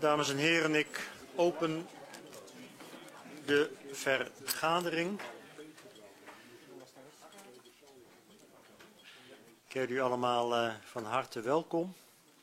Dames en heren, ik open de vergadering. Ik heet u allemaal van harte welkom.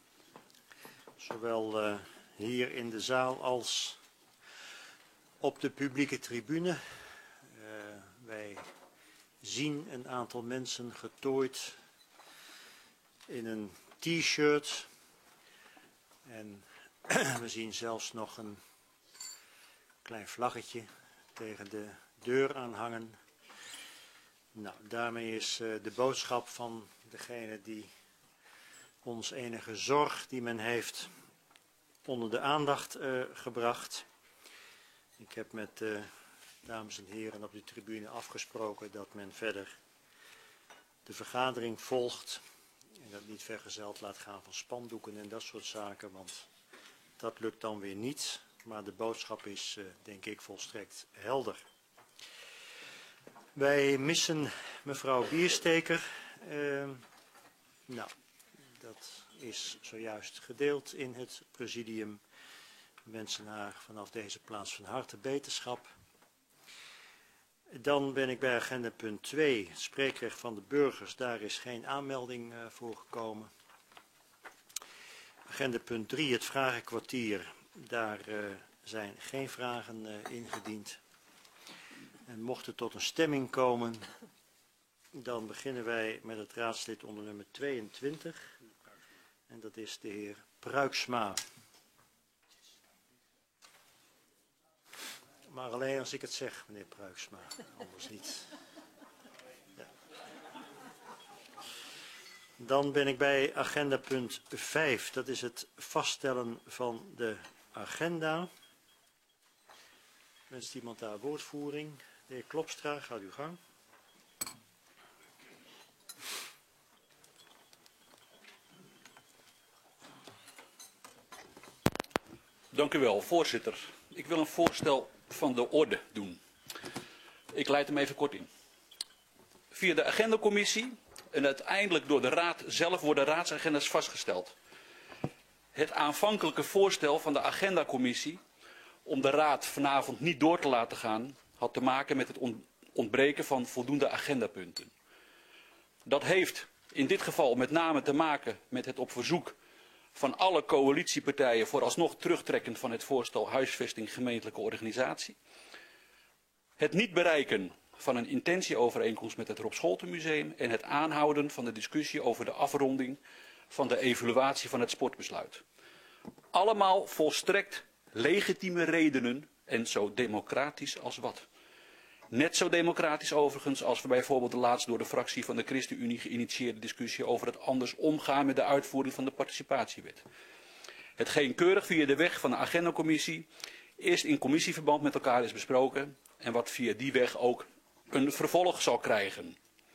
Zowel hier in de zaal als op de publieke tribune. Wij zien een aantal mensen getooid in een t-shirt. En we zien zelfs nog een klein vlaggetje tegen de deur aanhangen. Nou, daarmee is de boodschap van degene die ons enige zorg die men heeft onder de aandacht gebracht. Ik heb met de dames en heren op de tribune afgesproken dat men verder de vergadering volgt en dat niet vergezeld laat gaan van spandoeken en dat soort zaken, want dat lukt dan weer niet. Maar de boodschap is, denk ik, volstrekt helder. Wij missen mevrouw Biersteker. Nou, dat is zojuist gedeeld in het presidium. We wensen haar vanaf deze plaats van harte beterschap. Dan ben ik bij agenda punt 2, het spreekrecht van de burgers. Daar is geen aanmelding voor gekomen. Agenda punt 3, het vragenkwartier. Daar zijn geen vragen ingediend. En mocht het tot een stemming komen, dan beginnen wij met het raadslid onder nummer 22. En dat is de heer Pruiksma. Maar alleen als ik het zeg, meneer Pruiksma, anders niet. Ja. Dan ben ik bij agenda punt 5, dat is het vaststellen van de agenda. Wenst iemand daar woordvoering? De heer Klopstra, gaat uw gang. Dank u wel, voorzitter. Ik wil een voorstel van de orde doen. Ik leid hem even kort in. Via de agendacommissie en uiteindelijk door de raad zelf worden raadsagendas vastgesteld. Het aanvankelijke voorstel van de agendacommissie om de raad vanavond niet door te laten gaan had te maken met het ontbreken van voldoende agendapunten. Dat heeft in dit geval met name te maken met het op verzoek van alle coalitiepartijen vooralsnog terugtrekken van het voorstel huisvesting gemeentelijke organisatie. Het niet bereiken van een intentieovereenkomst met het Rob Scholten Museum en het aanhouden van de discussie over de afronding van de evaluatie van het sportbesluit. Allemaal volstrekt legitieme redenen en zo democratisch als wat. Net zo democratisch overigens als we bijvoorbeeld de laatst door de fractie van de ChristenUnie geïnitieerde discussie over het anders omgaan met de uitvoering van de participatiewet. Hetgeen keurig via de weg van de agendacommissie eerst in commissieverband met elkaar is besproken en wat via die weg ook een vervolg zal krijgen.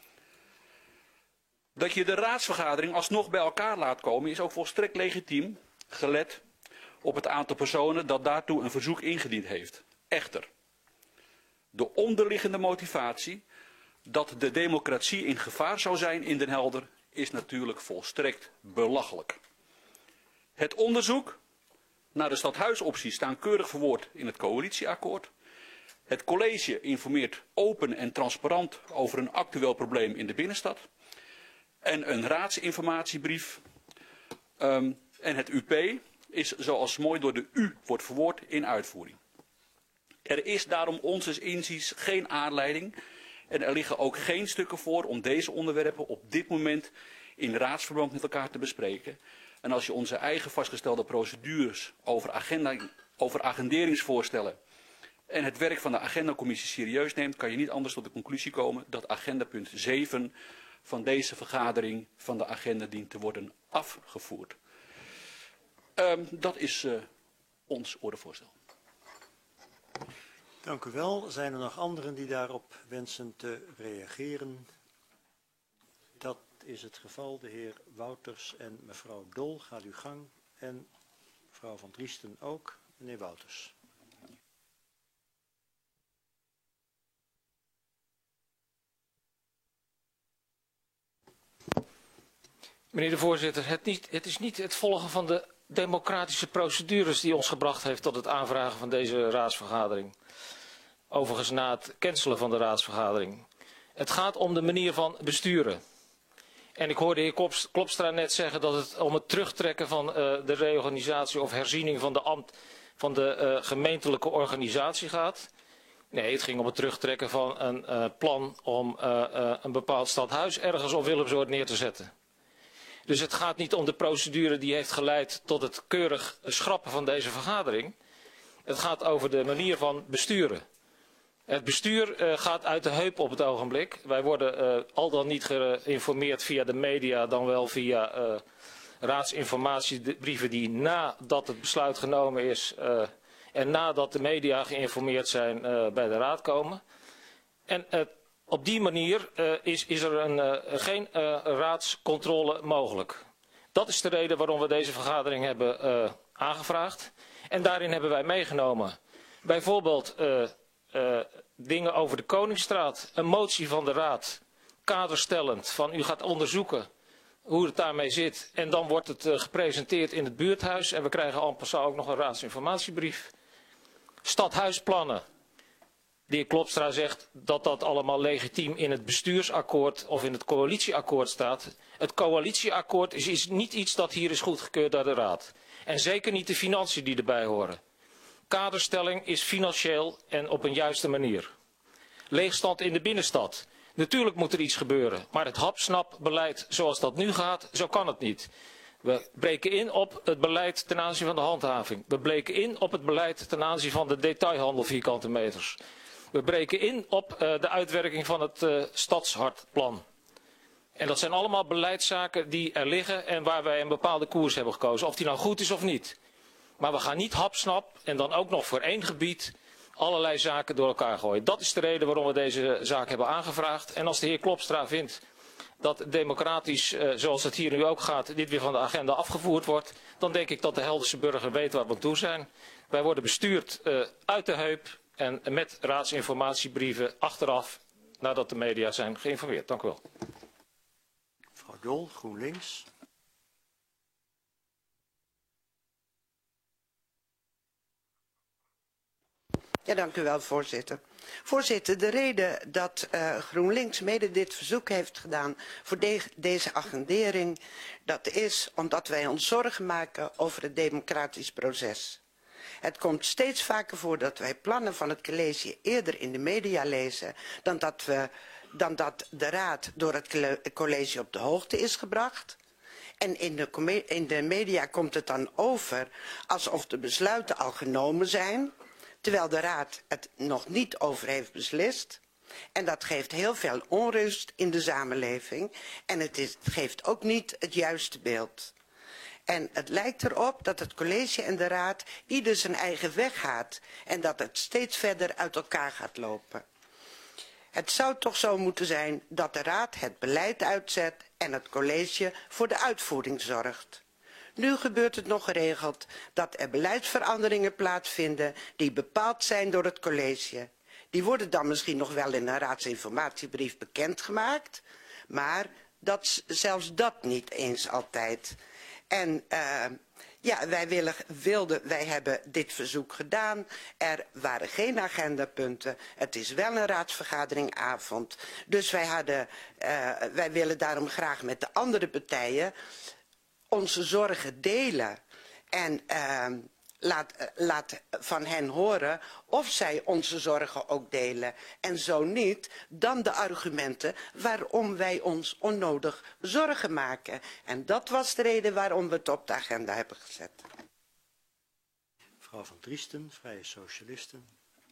Dat je de raadsvergadering alsnog bij elkaar laat komen is ook volstrekt legitiem, gelet op het aantal personen dat daartoe een verzoek ingediend heeft. Echter, de onderliggende motivatie dat de democratie in gevaar zou zijn in Den Helder is natuurlijk volstrekt belachelijk. Het onderzoek naar de stadhuisopties staan keurig verwoord in het coalitieakkoord. Het college informeert open en transparant over een actueel probleem in de binnenstad. En een raadsinformatiebrief en het UP is zoals mooi door de U wordt verwoord in uitvoering. Er is daarom onzes inziens geen aanleiding en er liggen ook geen stukken voor om deze onderwerpen op dit moment in raadsverband met elkaar te bespreken. En als je onze eigen vastgestelde procedures over agenderingsvoorstellen en het werk van de agendacommissie serieus neemt, kan je niet anders tot de conclusie komen dat agenda punt 7 van deze vergadering van de agenda dient te worden afgevoerd. Dat is ons ordevoorstel. Dank u wel. Zijn er nog anderen die daarop wensen te reageren? Dat is het geval. De heer Wouters en mevrouw Dol, gaat uw gang. En mevrouw Van Driesten ook. Meneer Wouters. Meneer de voorzitter, het is niet het volgen van de democratische procedures die ons gebracht heeft tot het aanvragen van deze raadsvergadering. Overigens na het cancelen van de raadsvergadering. Het gaat om de manier van besturen. En ik hoorde de heer Klopstra net zeggen dat het om het terugtrekken van de reorganisatie of herziening van de gemeentelijke organisatie gaat. Nee, het ging om het terugtrekken van een plan om een bepaald stadhuis ergens op Willemsoord neer te zetten. Dus het gaat niet om de procedure die heeft geleid tot het keurig schrappen van deze vergadering. Het gaat over de manier van besturen. Het bestuur gaat uit de heup op het ogenblik. Wij worden al dan niet geïnformeerd via de media, dan wel via raadsinformatiebrieven die nadat het besluit genomen is en nadat de media geïnformeerd zijn bij de raad komen. En op die manier is er geen raadscontrole mogelijk. Dat is de reden waarom we deze vergadering hebben aangevraagd. En daarin hebben wij meegenomen bijvoorbeeld dingen over de Koningsstraat, een motie van de raad, kaderstellend, van u gaat onderzoeken hoe het daarmee zit. En dan wordt het gepresenteerd in het buurthuis en we krijgen en passant ook nog een raadsinformatiebrief. Stadhuisplannen. De heer Klopstra zegt dat dat allemaal legitiem in het bestuursakkoord of in het coalitieakkoord staat. Het coalitieakkoord is niet iets dat hier is goedgekeurd door de raad. En zeker niet de financiën die erbij horen. Kaderstelling is financieel en op een juiste manier. Leegstand in de binnenstad. Natuurlijk moet er iets gebeuren, maar het hapsnap-beleid zoals dat nu gaat, zo kan het niet. We breken in op het beleid ten aanzien van de handhaving. We breken in op het beleid ten aanzien van de detailhandel vierkante meters. We breken in op de uitwerking van het stadshartplan. En dat zijn allemaal beleidszaken die er liggen en waar wij een bepaalde koers hebben gekozen. Of die nou goed is of niet. Maar we gaan niet hapsnap en dan ook nog voor één gebied allerlei zaken door elkaar gooien. Dat is de reden waarom we deze zaak hebben aangevraagd. En als de heer Klopstra vindt dat democratisch, zoals het hier nu ook gaat, dit weer van de agenda afgevoerd wordt, dan denk ik dat de Helderse burger weet waar we aan toe zijn. Wij worden bestuurd uit de heup en met raadsinformatiebrieven achteraf nadat de media zijn geïnformeerd. Dank u wel. Mevrouw Dol, GroenLinks. Ja, dank u wel, voorzitter. Voorzitter, de reden dat GroenLinks mede dit verzoek heeft gedaan voor deze agendering, dat is omdat wij ons zorgen maken over het democratisch proces. Het komt steeds vaker voor dat wij plannen van het college eerder in de media lezen dan dat de raad door het college op de hoogte is gebracht. En in de media komt het dan over alsof de besluiten al genomen zijn, terwijl de raad het nog niet over heeft beslist. En dat geeft heel veel onrust in de samenleving en het geeft ook niet het juiste beeld. En het lijkt erop dat het college en de raad ieder zijn eigen weg gaat en dat het steeds verder uit elkaar gaat lopen. Het zou toch zo moeten zijn dat de raad het beleid uitzet en het college voor de uitvoering zorgt. Nu gebeurt het nog geregeld dat er beleidsveranderingen plaatsvinden die bepaald zijn door het college. Die worden dan misschien nog wel in een raadsinformatiebrief bekendgemaakt, maar zelfs dat niet eens altijd. En ja, wij hebben dit verzoek gedaan. Er waren geen agendapunten. Het is wel een raadsvergaderingavond. Dus wij willen daarom graag met de andere partijen onze zorgen delen. En laat van hen horen of zij onze zorgen ook delen. En zo niet, dan de argumenten waarom wij ons onnodig zorgen maken. En dat was de reden waarom we het op de agenda hebben gezet. Mevrouw van Driesten, Vrije Socialisten.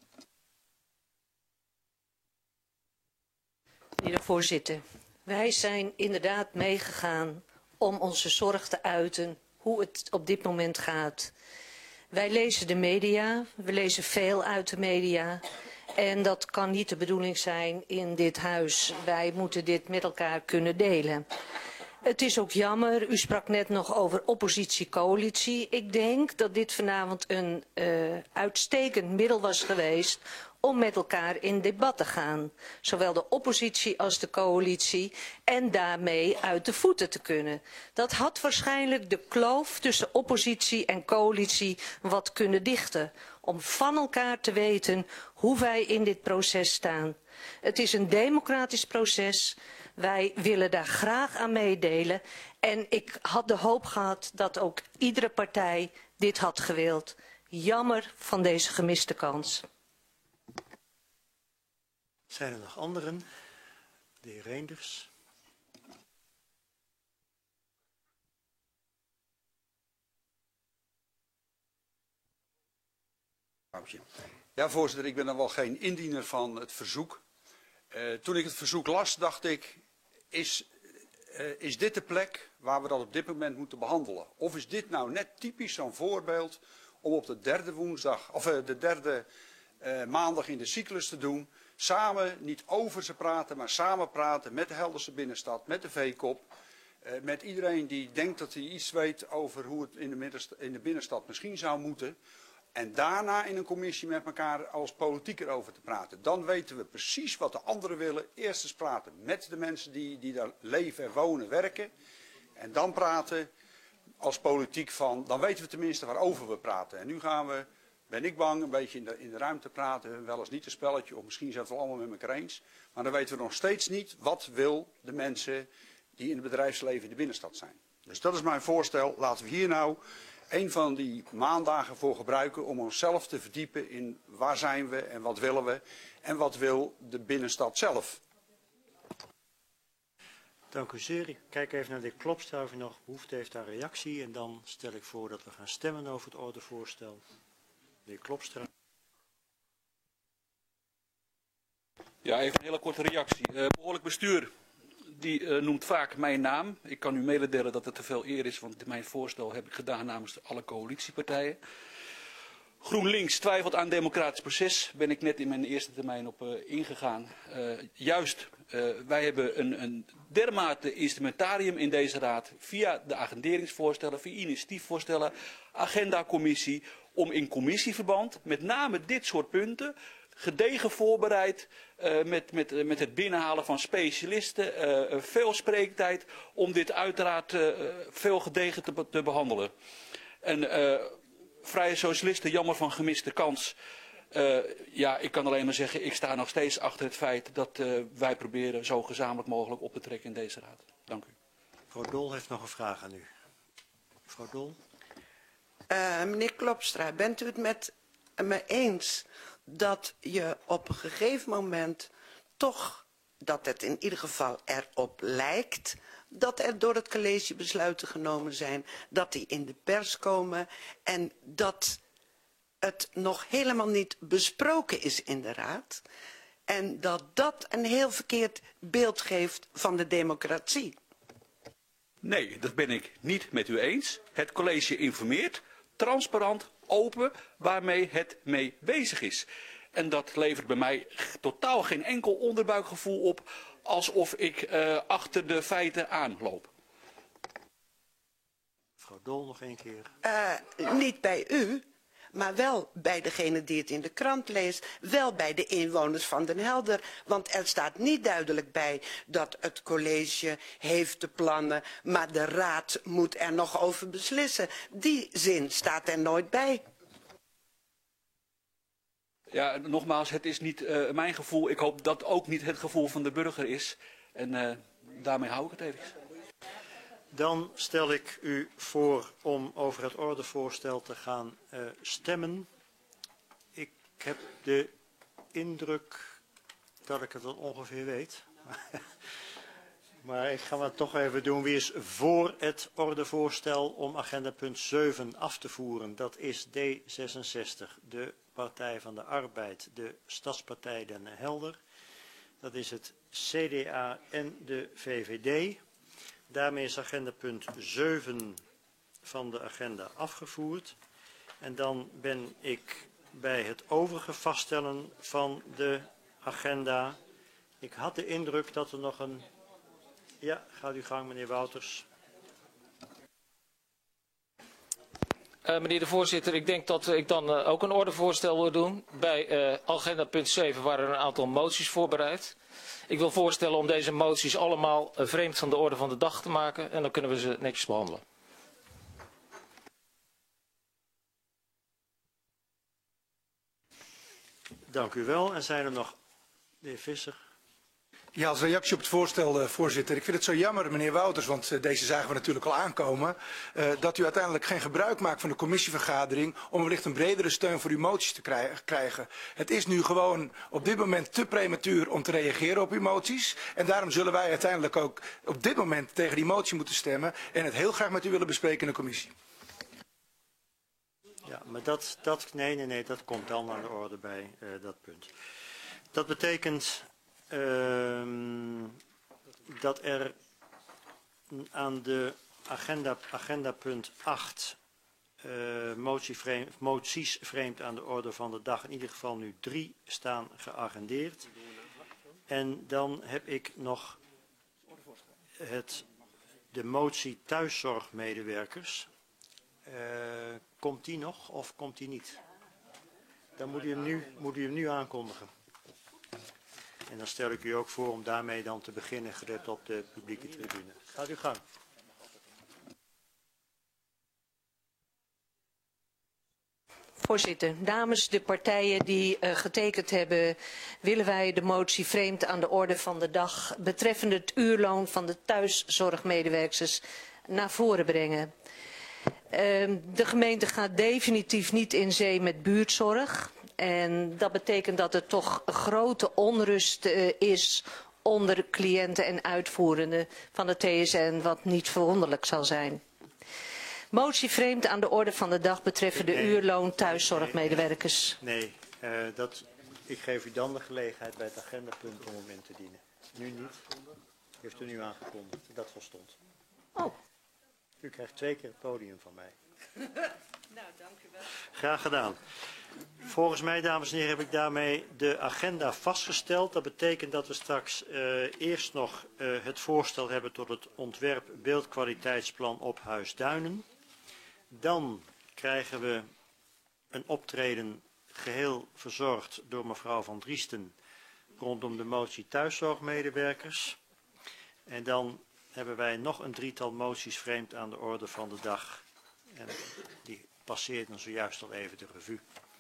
Meneer de voorzitter, wij zijn inderdaad meegegaan om onze zorg te uiten hoe het op dit moment gaat. Wij lezen de media, we lezen veel uit de media en dat kan niet de bedoeling zijn in dit huis. Wij moeten dit met elkaar kunnen delen. Het is ook jammer, u sprak net nog over oppositie-coalitie. Ik denk dat dit vanavond een uitstekend middel was geweest om met elkaar in debat te gaan. Zowel de oppositie als de coalitie en daarmee uit de voeten te kunnen. Dat had waarschijnlijk de kloof tussen oppositie en coalitie wat kunnen dichten. Om van elkaar te weten hoe wij in dit proces staan. Het is een democratisch proces. Wij willen daar graag aan meedelen. En ik had de hoop gehad dat ook iedere partij dit had gewild. Jammer van deze gemiste kans. Zijn er nog anderen? De heer Reinders. Ja, voorzitter, ik ben dan wel geen indiener van het verzoek. Toen ik het verzoek las, dacht ik, is dit de plek waar we dat op dit moment moeten behandelen? Of is dit nou net typisch zo'n voorbeeld om op de derde woensdag, of de derde maandag in de cyclus te doen? Samen, niet over ze praten, maar samen praten met de Helderse binnenstad, met de VKOP. Met iedereen die denkt dat hij iets weet over hoe het in de binnenstad misschien zou moeten. En daarna in een commissie met elkaar als politiek erover te praten. Dan weten we precies wat de anderen willen. Eerst eens praten met de mensen die daar leven, wonen, werken. En dan praten als politiek van, dan weten we tenminste waarover we praten. En nu gaan we, ben ik bang, een beetje in de ruimte praten. Wel eens niet een spelletje, of misschien zijn we het wel allemaal met elkaar eens. Maar dan weten we nog steeds niet, wat wil de mensen die in het bedrijfsleven in de binnenstad zijn. Dus dat is mijn voorstel. Laten we hier nou een van die maandagen voor gebruiken om onszelf te verdiepen in waar zijn we en wat willen we en wat wil de binnenstad zelf. Dank u zeer. Ik kijk even naar de heer Klopstra of u nog behoefte heeft aan reactie en dan stel ik voor dat we gaan stemmen over het ordevoorstel. De heer Klopstra. Ja, even een hele korte reactie. Behoorlijk bestuur die noemt vaak mijn naam. Ik kan u mededelen dat het te veel eer is, want mijn voorstel heb ik gedaan namens alle coalitiepartijen. GroenLinks twijfelt aan het democratisch proces. Ben ik net in mijn eerste termijn op ingegaan. Wij hebben een dermate instrumentarium in deze raad via de agenderingsvoorstellen, via initiatiefvoorstellen, agendacommissie, om in commissieverband met name dit soort punten gedegen voorbereid met het binnenhalen van specialisten, veel spreektijd om dit uiteraard veel gedegen te behandelen. En Vrije Socialisten, jammer van gemiste kans. Ja, ik kan alleen maar zeggen, ik sta nog steeds achter het feit dat wij proberen zo gezamenlijk mogelijk op te trekken in deze raad. Dank u. Mevrouw Dol heeft nog een vraag aan u. Mevrouw Dol. Meneer Klopstra, bent u het met me eens dat je op een gegeven moment toch, dat het in ieder geval erop lijkt, dat er door het college besluiten genomen zijn, dat die in de pers komen en dat het nog helemaal niet besproken is in de raad en dat dat een heel verkeerd beeld geeft van de democratie? Nee, dat ben ik niet met u eens. Het college informeert, transparant, open, waarmee het mee bezig is. En dat levert bij mij totaal geen enkel onderbuikgevoel op, alsof ik achter de feiten aanloop. Mevrouw Dol nog een keer. Niet bij u, maar wel bij degene die het in de krant leest, wel bij de inwoners van Den Helder. Want er staat niet duidelijk bij dat het college heeft de plannen, maar de raad moet er nog over beslissen. Die zin staat er nooit bij. Ja, nogmaals, het is niet mijn gevoel. Ik hoop dat ook niet het gevoel van de burger is. En daarmee hou ik het even. Dan stel ik u voor om over het ordevoorstel te gaan stemmen. Ik heb de indruk dat ik het al ongeveer weet. Maar ik ga het toch even doen. Wie is voor het ordevoorstel om agenda punt 7 af te voeren? Dat is D66, de Partij van de Arbeid, de Stadspartij Den Helder. Dat is het CDA en de VVD. Daarmee is agenda punt 7 van de agenda afgevoerd. En dan ben ik bij het overige vaststellen van de agenda. Ik had de indruk dat er nog een... Ja, gaat uw gang, meneer Wouters. Meneer de voorzitter, ik denk dat ik dan ook een ordevoorstel wil doen. Bij agenda punt 7 waren er een aantal moties voorbereid. Ik wil voorstellen om deze moties allemaal vreemd van de orde van de dag te maken. En dan kunnen we ze netjes behandelen. Dank u wel. En zijn er nog... De heer Visser. Ja, als reactie op het voorstel, voorzitter. Ik vind het zo jammer, meneer Wouters, want deze zagen we natuurlijk al aankomen, dat u uiteindelijk geen gebruik maakt van de commissievergadering om wellicht een bredere steun voor uw moties te krijgen. Het is nu gewoon op dit moment te prematuur om te reageren op uw moties. En daarom zullen wij uiteindelijk ook op dit moment tegen die motie moeten stemmen en het heel graag met u willen bespreken in de commissie. Ja, maar nee, dat komt dan aan de orde bij dat punt. Dat betekent dat er aan de agenda punt 8 moties vreemd aan de orde van de dag, in ieder geval nu 3 staan geagendeerd. En dan heb ik nog de motie thuiszorgmedewerkers. Komt die nog of komt die niet? Dan moet u hem nu aankondigen. En dan stel ik u ook voor om daarmee dan te beginnen, gelet op de publieke tribune. Gaat uw gang. Voorzitter, namens de partijen die getekend hebben, willen wij de motie vreemd aan de orde van de dag betreffende het uurloon van de thuiszorgmedewerkers naar voren brengen. De gemeente gaat definitief niet in zee met buurtzorg. En dat betekent dat er toch grote onrust is onder cliënten en uitvoerenden van de TSN, wat niet verwonderlijk zal zijn. Motie vreemd aan de orde van de dag betreffende uurloon thuiszorgmedewerkers. Nee, ik geef u dan de gelegenheid bij het agendapunt om hem in te dienen. Nu niet. Heeft u nu aangekondigd. Dat volstond. Oh. U krijgt 2 keer het podium van mij. Nou, dank u wel. Graag gedaan. Volgens mij, dames en heren, heb ik daarmee de agenda vastgesteld. Dat betekent dat we straks eerst nog het voorstel hebben tot het ontwerp beeldkwaliteitsplan op Huisduinen. Dan krijgen we een optreden geheel verzorgd door mevrouw Van Driesten rondom de motie thuiszorgmedewerkers. En dan hebben wij nog een 3-tal moties vreemd aan de orde van de dag. En die passeerden zojuist al even de revue.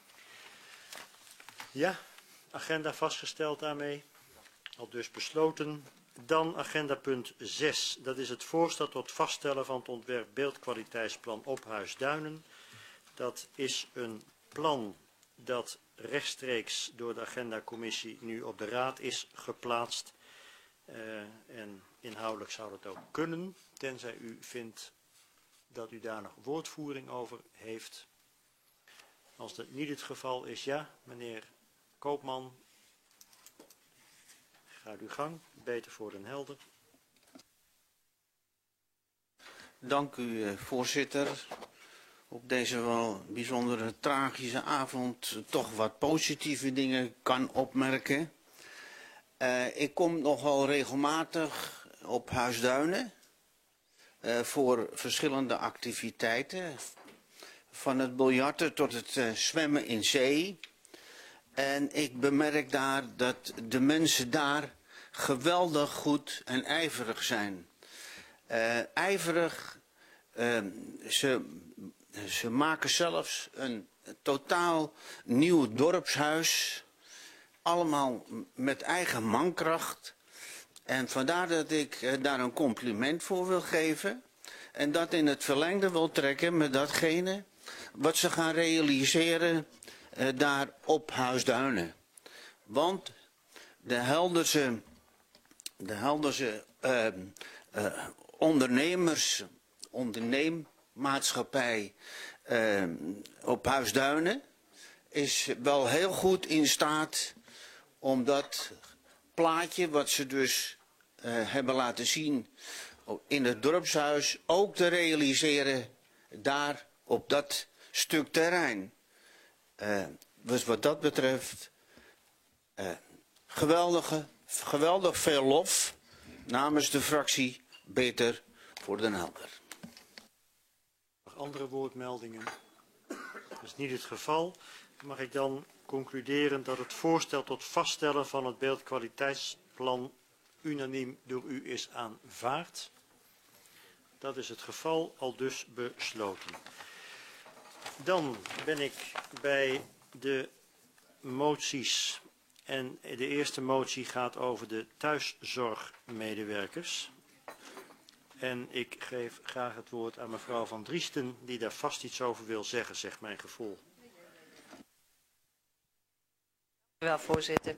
Ja, agenda vastgesteld daarmee. Al dus besloten. Dan agenda punt 6. Dat is het voorstel tot vaststellen van het ontwerp beeldkwaliteitsplan op Huisduinen. Dat is een plan dat rechtstreeks door de agendacommissie nu op de raad is geplaatst. En inhoudelijk zou dat ook kunnen, tenzij u vindt dat u daar nog woordvoering over heeft. Als dat niet het geval is, ja, meneer Koopman, gaat uw gang, beter voor den helder. Dank u, voorzitter. Op deze wel bijzondere tragische avond toch wat positieve dingen kan opmerken. Ik kom nogal regelmatig op Huisduinen voor verschillende activiteiten. Van het biljarten tot het zwemmen in zee. En ik bemerk daar dat de mensen daar geweldig goed en ijverig zijn. Ijverig, ze maken zelfs een totaal nieuw dorpshuis. Allemaal met eigen mankracht. En vandaar dat ik daar een compliment voor wil geven. En dat in het verlengde wil trekken met datgene wat ze gaan realiseren daar op Huisduinen. Want de Helderse onderneemmaatschappij op Huisduinen is wel heel goed in staat om dat plaatje wat ze dus hebben laten zien in het dorpshuis ook te realiseren daar op dat stuk terrein. Dus wat dat betreft geweldig veel lof namens de fractie Beter voor Den Helder. Nog andere woordmeldingen? Dat is niet het geval. Mag ik dan concluderen dat het voorstel tot vaststellen van het beeldkwaliteitsplan unaniem door u is aanvaard? Dat is het geval, al dus besloten. Dan ben ik bij de moties. En de eerste motie gaat over de thuiszorgmedewerkers. En ik geef graag het woord aan mevrouw Van Driesten, die daar vast iets over wil zeggen, zegt mijn gevoel. Wel, voorzitter.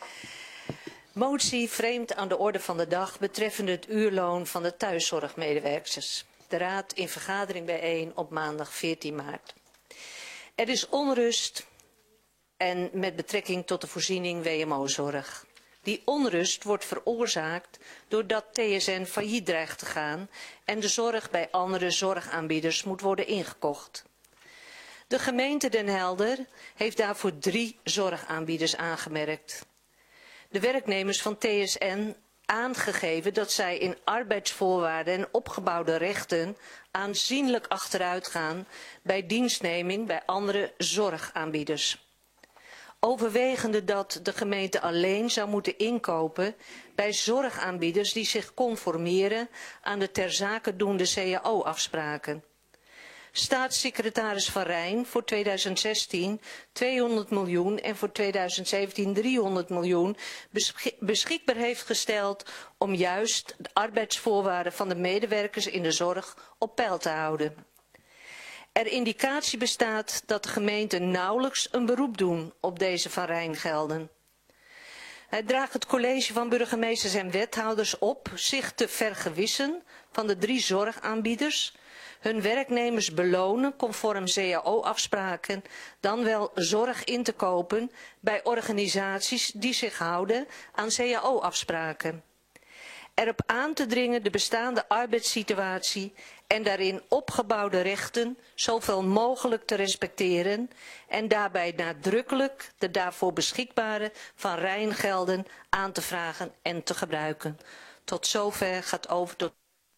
Motie vreemd aan de orde van de dag betreffende het uurloon van de thuiszorgmedewerkers. De Raad in vergadering bijeen op maandag 14 maart. Er is onrust en met betrekking tot de voorziening WMO-zorg. Die onrust wordt veroorzaakt doordat TSN failliet dreigt te gaan en de zorg bij andere zorgaanbieders moet worden ingekocht. De gemeente Den Helder heeft daarvoor 3 zorgaanbieders aangemerkt. De werknemers van TSN aangegeven dat zij in arbeidsvoorwaarden en opgebouwde rechten aanzienlijk achteruit gaan bij dienstneming bij andere zorgaanbieders. Overwegende dat de gemeente alleen zou moeten inkopen bij zorgaanbieders die zich conformeren aan de ter zake doende CAO-afspraken. Staatssecretaris Van Rijn voor 2016 200 miljoen en voor 2017 300 miljoen beschikbaar heeft gesteld om juist de arbeidsvoorwaarden van de medewerkers in de zorg op peil te houden. Er indicatie bestaat dat de gemeenten nauwelijks een beroep doen op deze Van Rijn gelden. Hij draagt het college van burgemeesters en wethouders op zich te vergewissen van de 3 zorgaanbieders, hun werknemers belonen conform CAO-afspraken, dan wel zorg in te kopen bij organisaties die zich houden aan CAO-afspraken. Erop aan te dringen de bestaande arbeidssituatie en daarin opgebouwde rechten zoveel mogelijk te respecteren en daarbij nadrukkelijk de daarvoor beschikbare Van Rijn gelden aan te vragen en te gebruiken. Tot zover gaat over tot...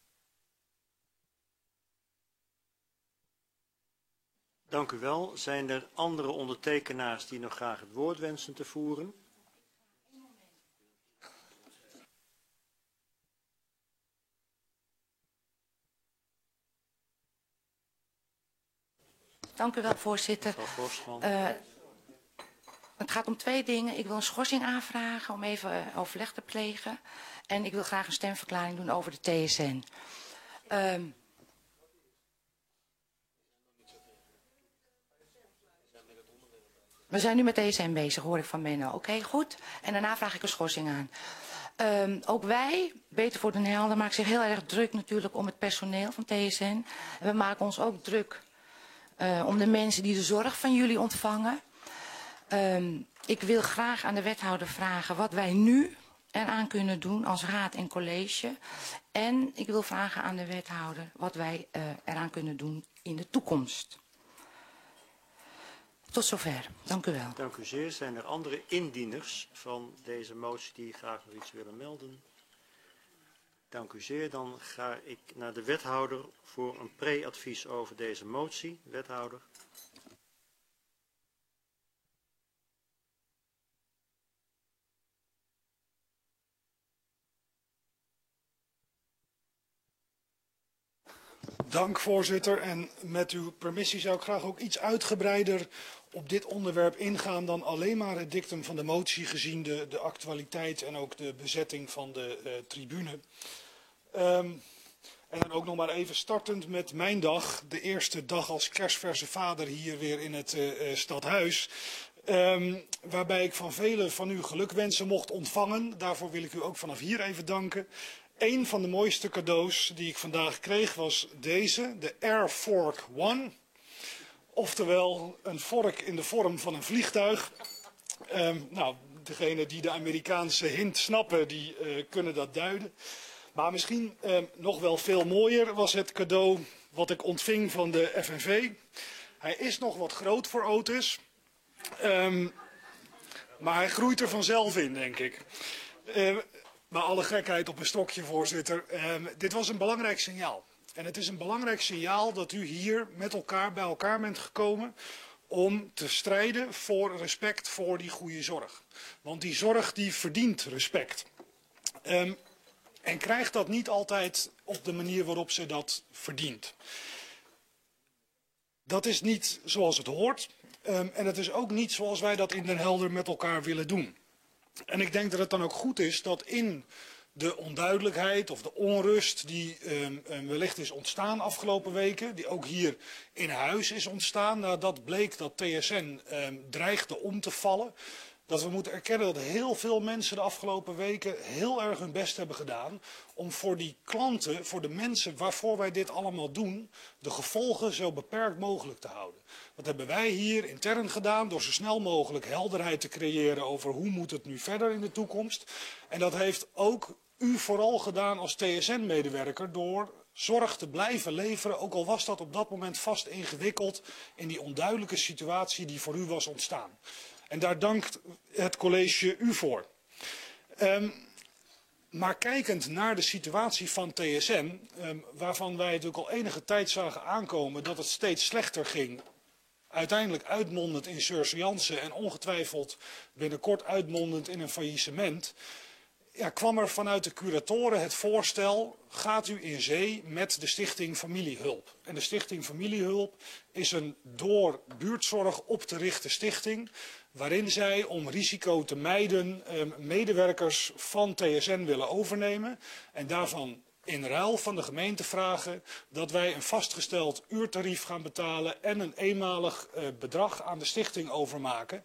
Dank u wel. Zijn er andere ondertekenaars die nog graag het woord wensen te voeren? Dank u wel, voorzitter. Het gaat om 2 dingen. Ik wil een schorsing aanvragen om even overleg te plegen. En ik wil graag een stemverklaring doen over de TSN. We zijn nu met TSN bezig, hoor ik van Menno. Oké, goed. En daarna vraag ik een schorsing aan. Ook wij, Beter voor Den Helder, maken zich heel erg druk natuurlijk om het personeel van TSN. En we maken ons ook druk om de mensen die de zorg van jullie ontvangen. Ik wil graag aan de wethouder vragen wat wij nu eraan kunnen doen als raad en college. En ik wil vragen aan de wethouder wat wij eraan kunnen doen in de toekomst. Tot zover. Dank u wel. Dank u zeer. Zijn er andere indieners van deze motie die graag nog iets willen melden? Dank u zeer. Dan ga ik naar de wethouder voor een pre-advies over deze motie. Wethouder. Dank, voorzitter. En met uw permissie zou ik graag ook iets uitgebreider op dit onderwerp ingaan dan alleen maar het dictum van de motie, gezien de actualiteit en ook de bezetting van de tribune. En dan ook nog maar even startend met mijn dag, de eerste dag als kerstverse vader hier weer in het stadhuis. Waarbij ik van velen van u gelukwensen mocht ontvangen. Daarvoor wil ik u ook vanaf hier even danken. Een van de mooiste cadeaus die ik vandaag kreeg was deze, de Air Fork One. Oftewel een vork in de vorm van een vliegtuig. Nou, degenen die de Amerikaanse hint snappen, die kunnen dat duiden. Maar misschien nog wel veel mooier was het cadeau wat ik ontving van de FNV. Hij is nog wat groot voor Otis. Maar hij groeit er vanzelf in, denk ik. Maar alle gekheid op een stokje, voorzitter. Dit was een belangrijk signaal. En het is een belangrijk signaal dat u hier met elkaar bij elkaar bent gekomen om te strijden voor respect voor die goede zorg. Want die zorg die verdient respect. En krijgt dat niet altijd op de manier waarop ze dat verdient. Dat is niet zoals het hoort. En het is ook niet zoals wij dat in Den Helder met elkaar willen doen. En ik denk dat het dan ook goed is dat in de onduidelijkheid of de onrust die wellicht is ontstaan afgelopen weken, die ook hier in huis is ontstaan nadat bleek dat TSN dreigde om te vallen, dat we moeten erkennen dat heel veel mensen de afgelopen weken heel erg hun best hebben gedaan om voor die klanten, voor de mensen waarvoor wij dit allemaal doen, de gevolgen zo beperkt mogelijk te houden. Dat hebben wij hier intern gedaan door zo snel mogelijk helderheid te creëren over hoe moet het nu verder in de toekomst. En dat heeft ook u vooral gedaan als TSN-medewerker door zorg te blijven leveren, ook al was dat op dat moment vast ingewikkeld in die onduidelijke situatie die voor u was ontstaan. En daar dankt het college u voor. Maar kijkend naar de situatie van TSN, waarvan wij natuurlijk al enige tijd zagen aankomen dat het steeds slechter ging, uiteindelijk uitmondend in surseance en ongetwijfeld binnenkort uitmondend in een faillissement, ja, kwam er vanuit de curatoren het voorstel, gaat u in zee met de Stichting Familiehulp. En de Stichting Familiehulp is een door buurtzorg op te richten stichting, waarin zij om risico te mijden medewerkers van TSN willen overnemen en daarvan in ruil van de gemeente vragen dat wij een vastgesteld uurtarief gaan betalen en een eenmalig bedrag aan de stichting overmaken.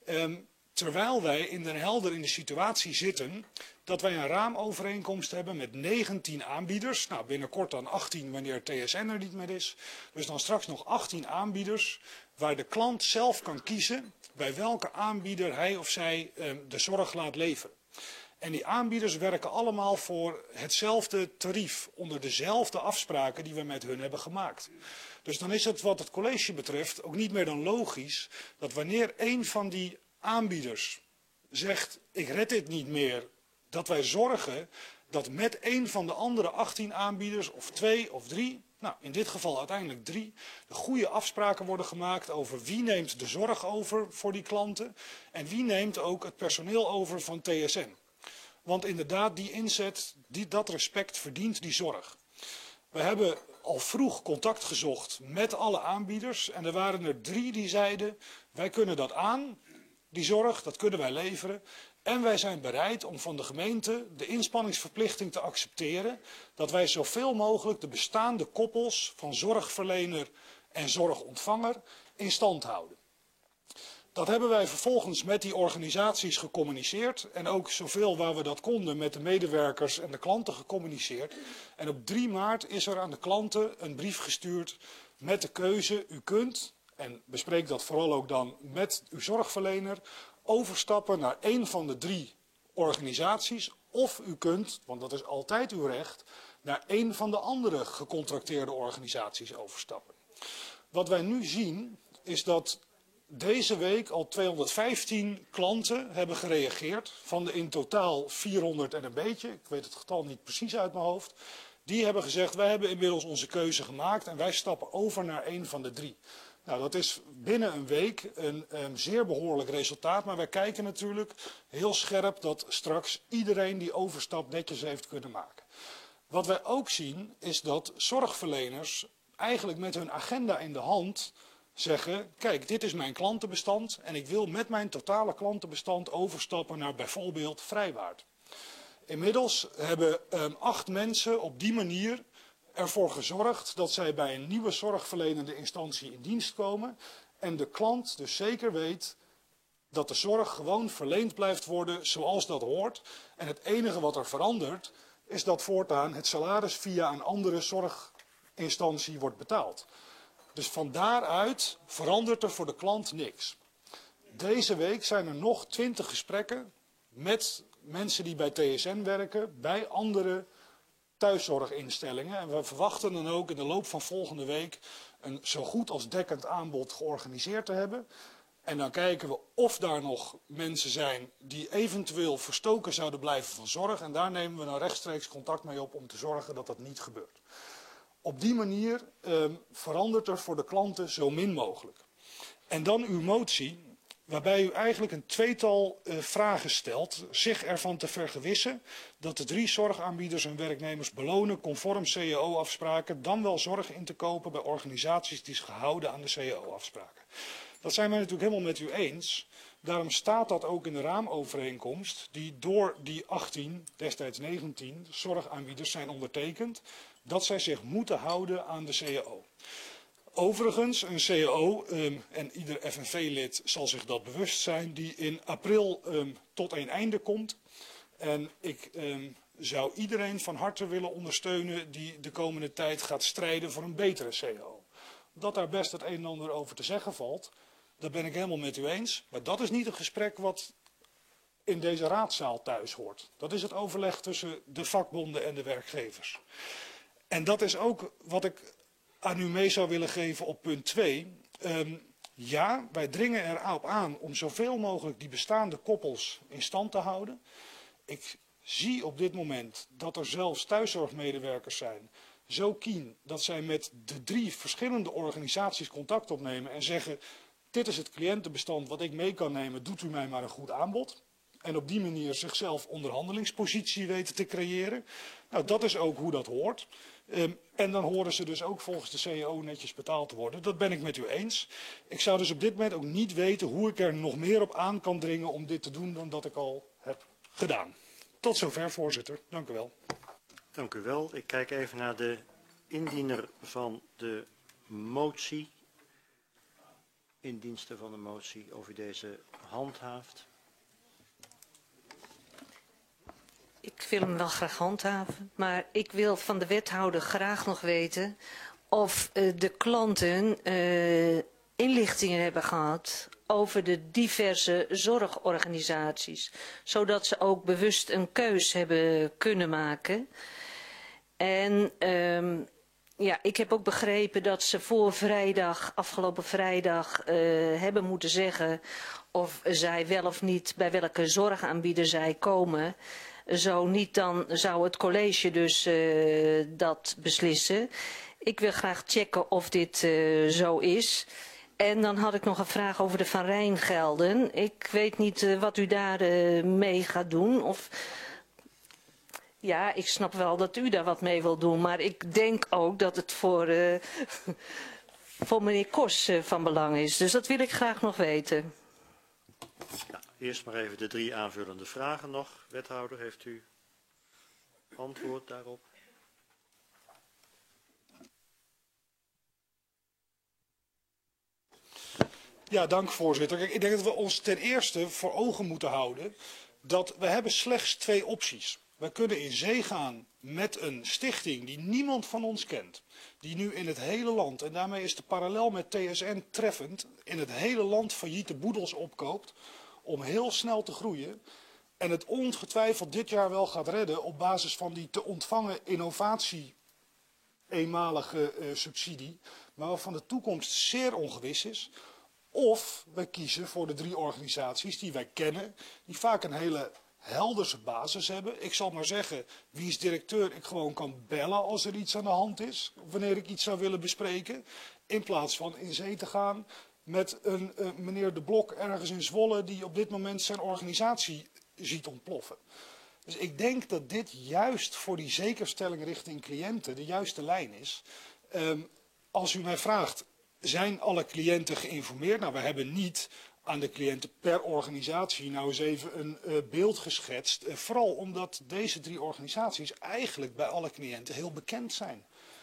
Terwijl wij in Den Helder in de situatie zitten dat wij een raamovereenkomst hebben met 19 aanbieders. Nou, binnenkort dan 18 wanneer TSN er niet meer is. Dus dan straks nog 18 aanbieders waar de klant zelf kan kiezen bij welke aanbieder hij of zij de zorg laat leveren. En die aanbieders werken allemaal voor hetzelfde tarief, onder dezelfde afspraken die we met hun hebben gemaakt. Dus dan is het wat het college betreft ook niet meer dan logisch dat wanneer een van die aanbieders zegt, ik red dit niet meer, dat wij zorgen dat met een van de andere 18 aanbieders, of 2 of 3, nou in dit geval uiteindelijk 3, de goede afspraken worden gemaakt over wie neemt de zorg over voor die klanten en wie neemt ook het personeel over van TSN. Want inderdaad, die inzet, dat respect verdient die zorg. We hebben al vroeg contact gezocht met alle aanbieders en er waren er 3 die zeiden, wij kunnen dat aan, die zorg, dat kunnen wij leveren. En wij zijn bereid om van de gemeente de inspanningsverplichting te accepteren dat wij zoveel mogelijk de bestaande koppels van zorgverlener en zorgontvanger in stand houden. Dat hebben wij vervolgens met die organisaties gecommuniceerd en ook zoveel waar we dat konden met de medewerkers en de klanten gecommuniceerd. En op 3 maart is er aan de klanten een brief gestuurd met de keuze, u kunt, en bespreek dat vooral ook dan met uw zorgverlener, overstappen naar een van de 3 organisaties. Of u kunt, want dat is altijd uw recht, naar een van de andere gecontracteerde organisaties overstappen. Wat wij nu zien is dat deze week al 215 klanten hebben gereageerd. Van de in totaal 400 en een beetje, ik weet het getal niet precies uit mijn hoofd. Die hebben gezegd, wij hebben inmiddels onze keuze gemaakt en wij stappen over naar een van de 3. Nou, dat is binnen een week een zeer behoorlijk resultaat, maar wij kijken natuurlijk heel scherp dat straks iedereen die overstap netjes heeft kunnen maken. Wat wij ook zien is dat zorgverleners eigenlijk met hun agenda in de hand zeggen, kijk, dit is mijn klantenbestand en ik wil met mijn totale klantenbestand overstappen naar bijvoorbeeld Vrijwaard. Inmiddels hebben 8 mensen op die manier ervoor gezorgd dat zij bij een nieuwe zorgverlenende instantie in dienst komen en de klant dus zeker weet dat de zorg gewoon verleend blijft worden zoals dat hoort. En het enige wat er verandert is dat voortaan het salaris via een andere zorginstantie wordt betaald. Dus van daaruit verandert er voor de klant niks. Deze week zijn er nog 20 gesprekken met mensen die bij TSN werken, bij andere thuiszorginstellingen. En we verwachten dan ook in de loop van volgende week een zo goed als dekkend aanbod georganiseerd te hebben. En dan kijken we of daar nog mensen zijn die eventueel verstoken zouden blijven van zorg. En daar nemen we dan rechtstreeks contact mee op om te zorgen dat dat niet gebeurt. Op die manier verandert er voor de klanten zo min mogelijk. En dan uw motie, waarbij u eigenlijk een tweetal vragen stelt, zich ervan te vergewissen dat de 3 zorgaanbieders hun werknemers belonen conform CAO-afspraken, dan wel zorg in te kopen bij organisaties die zich houden aan de CAO-afspraken. Dat zijn wij natuurlijk helemaal met u eens. Daarom staat dat ook in de raamovereenkomst die door die 18, destijds 19 zorgaanbieders zijn ondertekend, dat zij zich moeten houden aan de CAO. Overigens, een CAO, en ieder FNV-lid zal zich dat bewust zijn, die in april tot een einde komt. En ik zou iedereen van harte willen ondersteunen die de komende tijd gaat strijden voor een betere CAO. Dat daar best het een en ander over te zeggen valt, dat ben ik helemaal met u eens. Maar dat is niet een gesprek wat in deze raadzaal thuis hoort. Dat is het overleg tussen de vakbonden en de werkgevers. En dat is ook wat ik aan u mee zou willen geven op punt 2. Ja, wij dringen erop aan om zoveel mogelijk die bestaande koppels in stand te houden. Ik zie op dit moment dat er zelfs thuiszorgmedewerkers zijn, zo keen dat zij met de 3 verschillende organisaties contact opnemen en zeggen, dit is het cliëntenbestand wat ik mee kan nemen, doet u mij maar een goed aanbod. En op die manier zichzelf onderhandelingspositie weten te creëren. Nou, dat is ook hoe dat hoort. En dan horen ze dus ook volgens de CAO netjes betaald te worden. Dat ben ik met u eens. Ik zou dus op dit moment ook niet weten hoe ik er nog meer op aan kan dringen om dit te doen dan dat ik al heb gedaan. Tot zover, voorzitter. Dank u wel. Dank u wel. Ik kijk even naar de indiener van de motie. In dienste van de motie of u deze handhaaft. Ik wil hem wel graag handhaven, maar ik wil van de wethouder graag nog weten of de klanten inlichtingen hebben gehad over de diverse zorgorganisaties, zodat ze ook bewust een keus hebben kunnen maken. En ja, ik heb ook begrepen dat ze voor vrijdag, afgelopen vrijdag, hebben moeten zeggen of zij wel of niet bij welke zorgaanbieder zij komen. Zo niet, dan zou het college dus dat beslissen. Ik wil graag checken of dit zo is. En dan had ik nog een vraag over de Van Rijn-gelden. Ik weet niet wat u daar mee gaat doen. Of... Ja, ik snap wel dat u daar wat mee wil doen. Maar ik denk ook dat het voor meneer Kos van belang is. Dus dat wil ik graag nog weten. Ja, eerst maar even de 3 aanvullende vragen nog. Wethouder, heeft u antwoord daarop? Ja, dank voorzitter. Kijk, ik denk dat we ons ten eerste voor ogen moeten houden dat we hebben slechts 2 opties. We kunnen in zee gaan met een stichting die niemand van ons kent. Die nu in het hele land, en daarmee is de parallel met TSN treffend, in het hele land failliete boedels opkoopt om heel snel te groeien. En het ongetwijfeld dit jaar wel gaat redden op basis van die te ontvangen innovatie eenmalige subsidie. Maar waarvan de toekomst zeer ongewis is. Of we kiezen voor de 3 organisaties die wij kennen, die vaak een hele helderse basis hebben. Ik zal maar zeggen, wie is directeur, ik gewoon kan bellen als er iets aan de hand is. Wanneer ik iets zou willen bespreken. In plaats van in zee te gaan met een meneer De Blok ergens in Zwolle die op dit moment zijn organisatie ziet ontploffen. Dus ik denk dat dit juist voor die zekerstelling richting cliënten de juiste lijn is. Als u mij vraagt, zijn alle cliënten geïnformeerd? Nou, we hebben niet aan de cliënten per organisatie nou eens even een beeld geschetst. Vooral omdat deze 3 organisaties eigenlijk bij alle cliënten heel bekend zijn.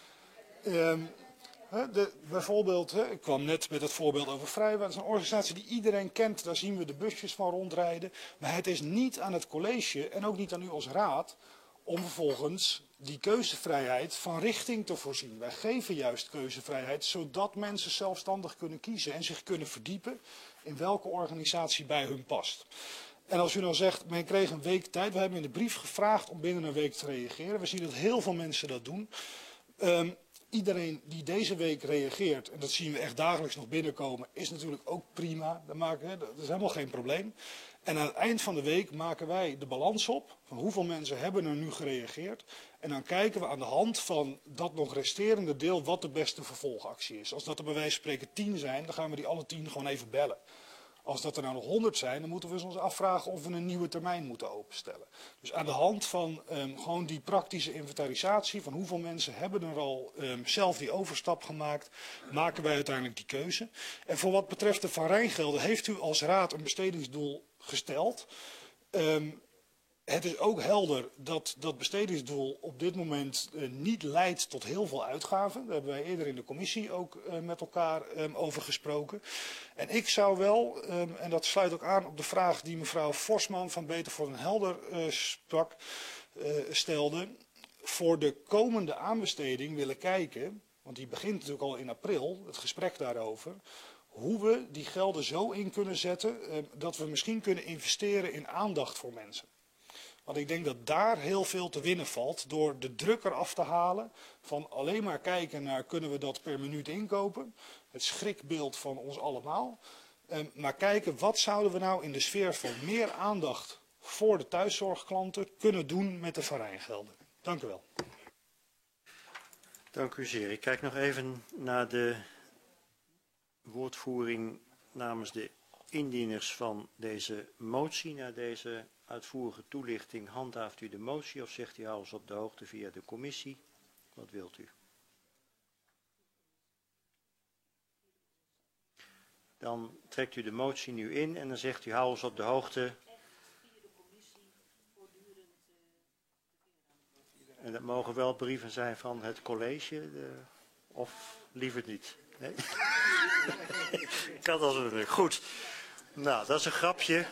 Bijvoorbeeld, ik kwam net met het voorbeeld over Vrijwel. Dat is een organisatie die iedereen kent. Daar zien we de busjes van rondrijden. Maar het is niet aan het college en ook niet aan u als raad om vervolgens die keuzevrijheid van richting te voorzien. Wij geven juist keuzevrijheid zodat mensen zelfstandig kunnen kiezen en zich kunnen verdiepen in welke organisatie bij hun past. En als u nou zegt, men kreeg een week tijd. We hebben in de brief gevraagd om binnen een week te reageren. We zien dat heel veel mensen dat doen. iedereen die deze week reageert, en dat zien we echt dagelijks nog binnenkomen, is natuurlijk ook prima. Dat is helemaal geen probleem. En aan het eind van de week maken wij de balans op van hoeveel mensen hebben er nu gereageerd. En dan kijken we aan de hand van dat nog resterende deel wat de beste vervolgactie is. Als dat er bij wijze van spreken 10 zijn, dan gaan we die alle 10 gewoon even bellen. Als dat er nou nog 100 zijn, dan moeten we ons afvragen of we een nieuwe termijn moeten openstellen. Dus aan de hand van gewoon die praktische inventarisatie van hoeveel mensen hebben er al zelf die overstap gemaakt, maken wij uiteindelijk die keuze. En voor wat betreft de Van Rijngelden heeft u als raad een bestedingsdoel gesteld. Het is ook helder dat dat bestedingsdoel op dit moment niet leidt tot heel veel uitgaven. Daar hebben wij eerder in de commissie ook met elkaar over gesproken. En ik zou wel, en dat sluit ook aan op de vraag die mevrouw Forsman van Beter voor den Helder stelde, voor de komende aanbesteding willen kijken, want die begint natuurlijk al in april, het gesprek daarover, hoe we die gelden zo in kunnen zetten dat we misschien kunnen investeren in aandacht voor mensen. Want ik denk dat daar heel veel te winnen valt door de druk eraf te halen van alleen maar kijken naar kunnen we dat per minuut inkopen. Het schrikbeeld van ons allemaal. Maar kijken wat zouden we nou in de sfeer van meer aandacht voor de thuiszorgklanten kunnen doen met de Van Rijngelden. Dank u wel. Dank u zeer. Ik kijk nog even naar de woordvoering namens de indieners van deze motie, naar deze uitvoerige toelichting. Handhaaft u de motie of zegt u hou ons op de hoogte via de commissie? Wat wilt u? Dan trekt u de motie nu in en dan zegt u hou ons op de hoogte. En dat mogen wel brieven zijn van het college of liever niet? Nee? Kan als een goed. Nou, dat is een grapje.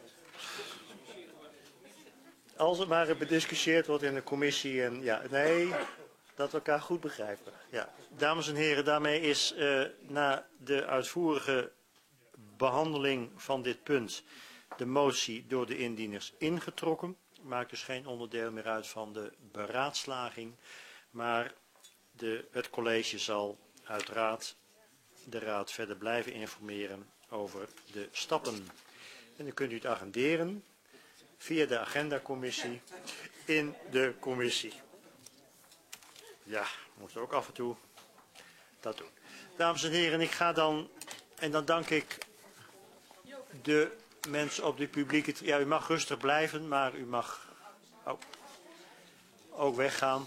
Als het maar bediscussieerd wordt in de commissie en ja, nee, dat we elkaar goed begrijpen. Ja. Dames en heren, daarmee is na de uitvoerige behandeling van dit punt de motie door de indieners ingetrokken. Maakt dus geen onderdeel meer uit van de beraadslaging, maar het college zal uiteraard de raad verder blijven informeren over de stappen. En dan kunt u het agenderen via de agendacommissie in de commissie. Ja, we moeten ook af en toe dat doen. Dames en heren, ik ga dan, en dan dank ik de mensen op de publieke... Ja, u mag rustig blijven, maar u mag ook weggaan.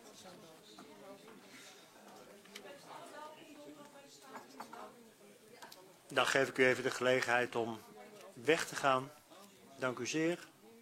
Dan geef ik u even de gelegenheid om weg te gaan. Dank u zeer.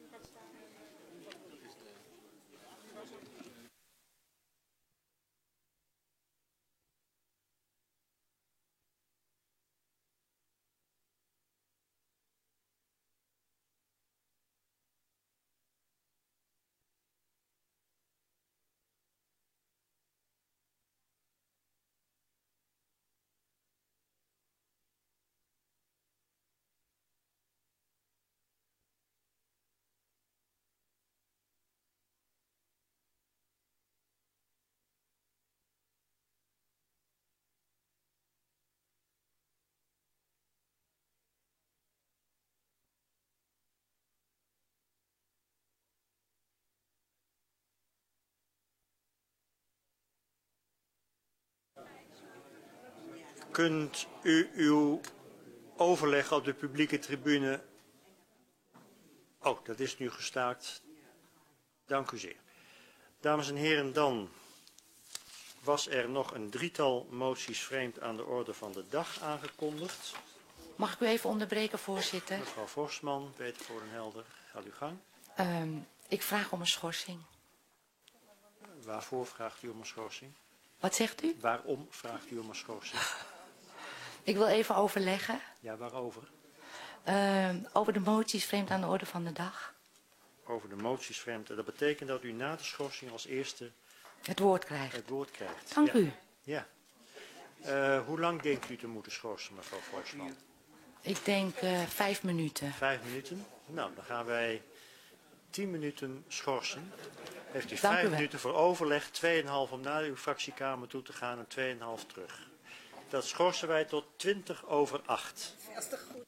Kunt u uw overleg op de publieke tribune... Oh, dat is nu gestaakt. Dank u zeer. Dames en heren, dan was er nog een drietal moties vreemd aan de orde van de dag aangekondigd. Mag ik u even onderbreken, voorzitter? Mevrouw Forsman, Beter voor den Helder, gaat uw gang. Ik vraag om een schorsing. Waarvoor vraagt u om een schorsing? Wat zegt u? Waarom vraagt u om een schorsing? Ik wil even overleggen. Ja, waarover? Over de moties vreemd aan de orde van de dag. Over de moties vreemd. Dat betekent dat u na de schorsing als eerste het woord krijgt. Dank u. Ja. Hoe lang denkt u te moeten schorsen, mevrouw Forsman? Ik denk 5 minuten. 5 minuten? Nou, dan gaan wij 10 minuten schorsen. Heeft u Dank u 5 wel. minuten voor overleg, 2,5 om naar uw fractiekamer toe te gaan en 2,5 terug. Dat schorsen wij tot 7:20.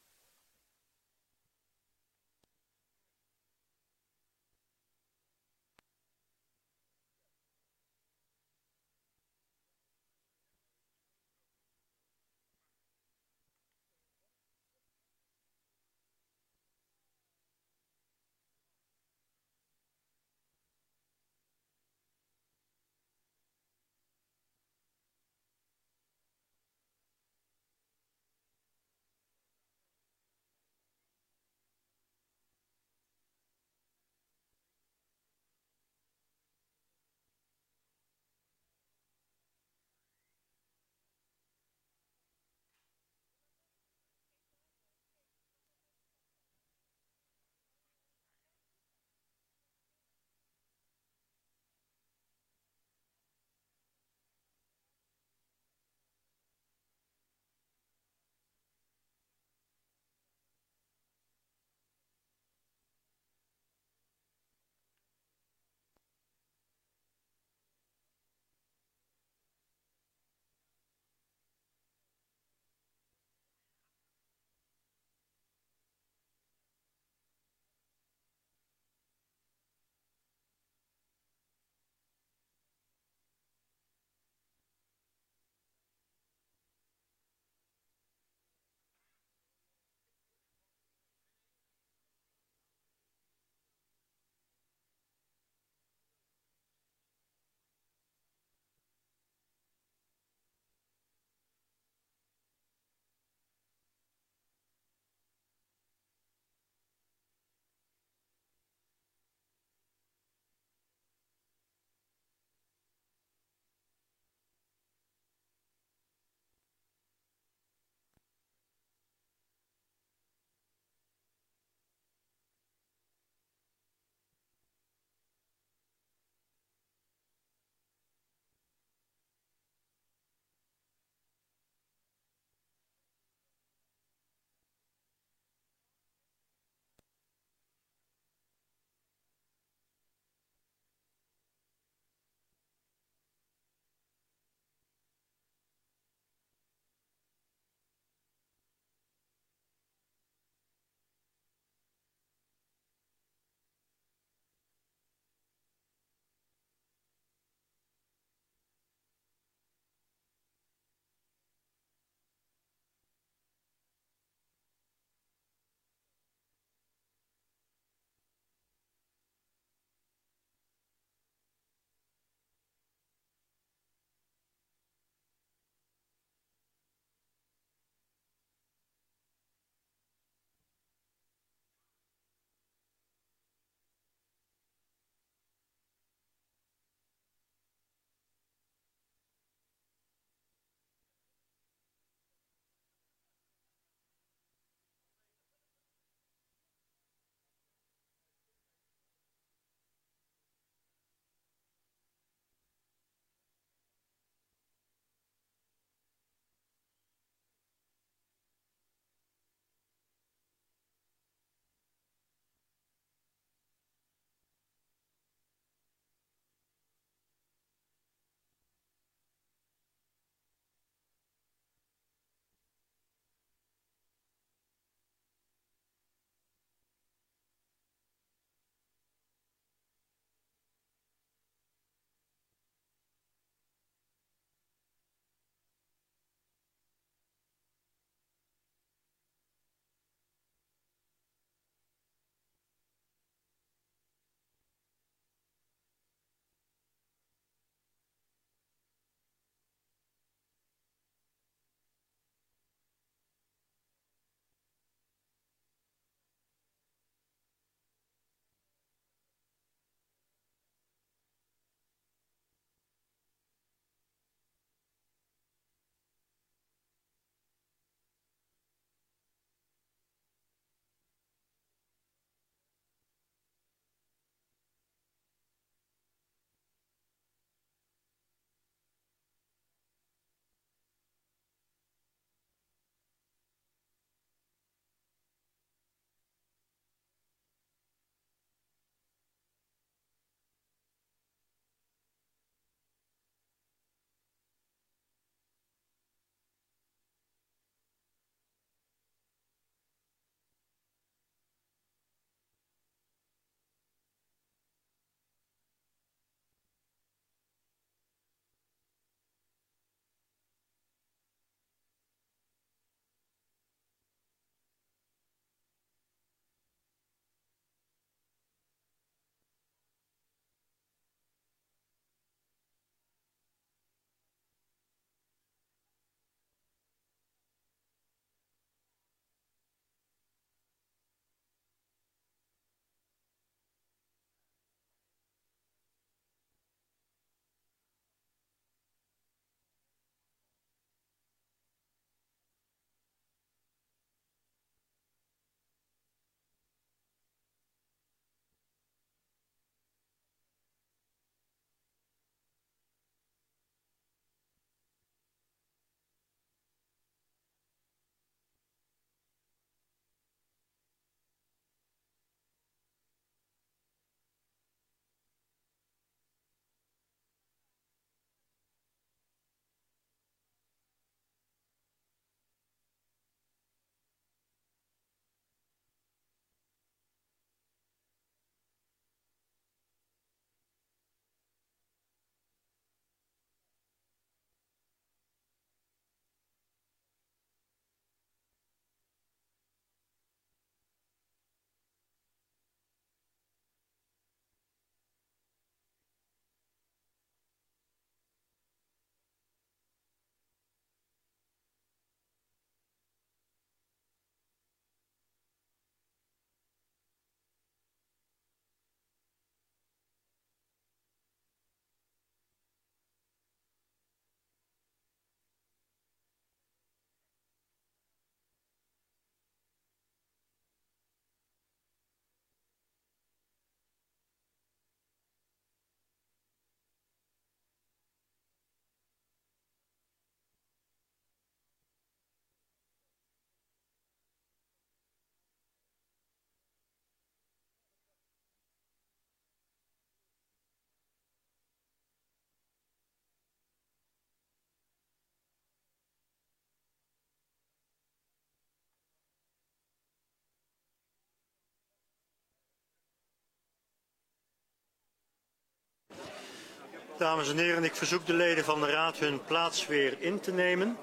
Dames en heren, ik verzoek de leden van de Raad hun plaats weer in te nemen.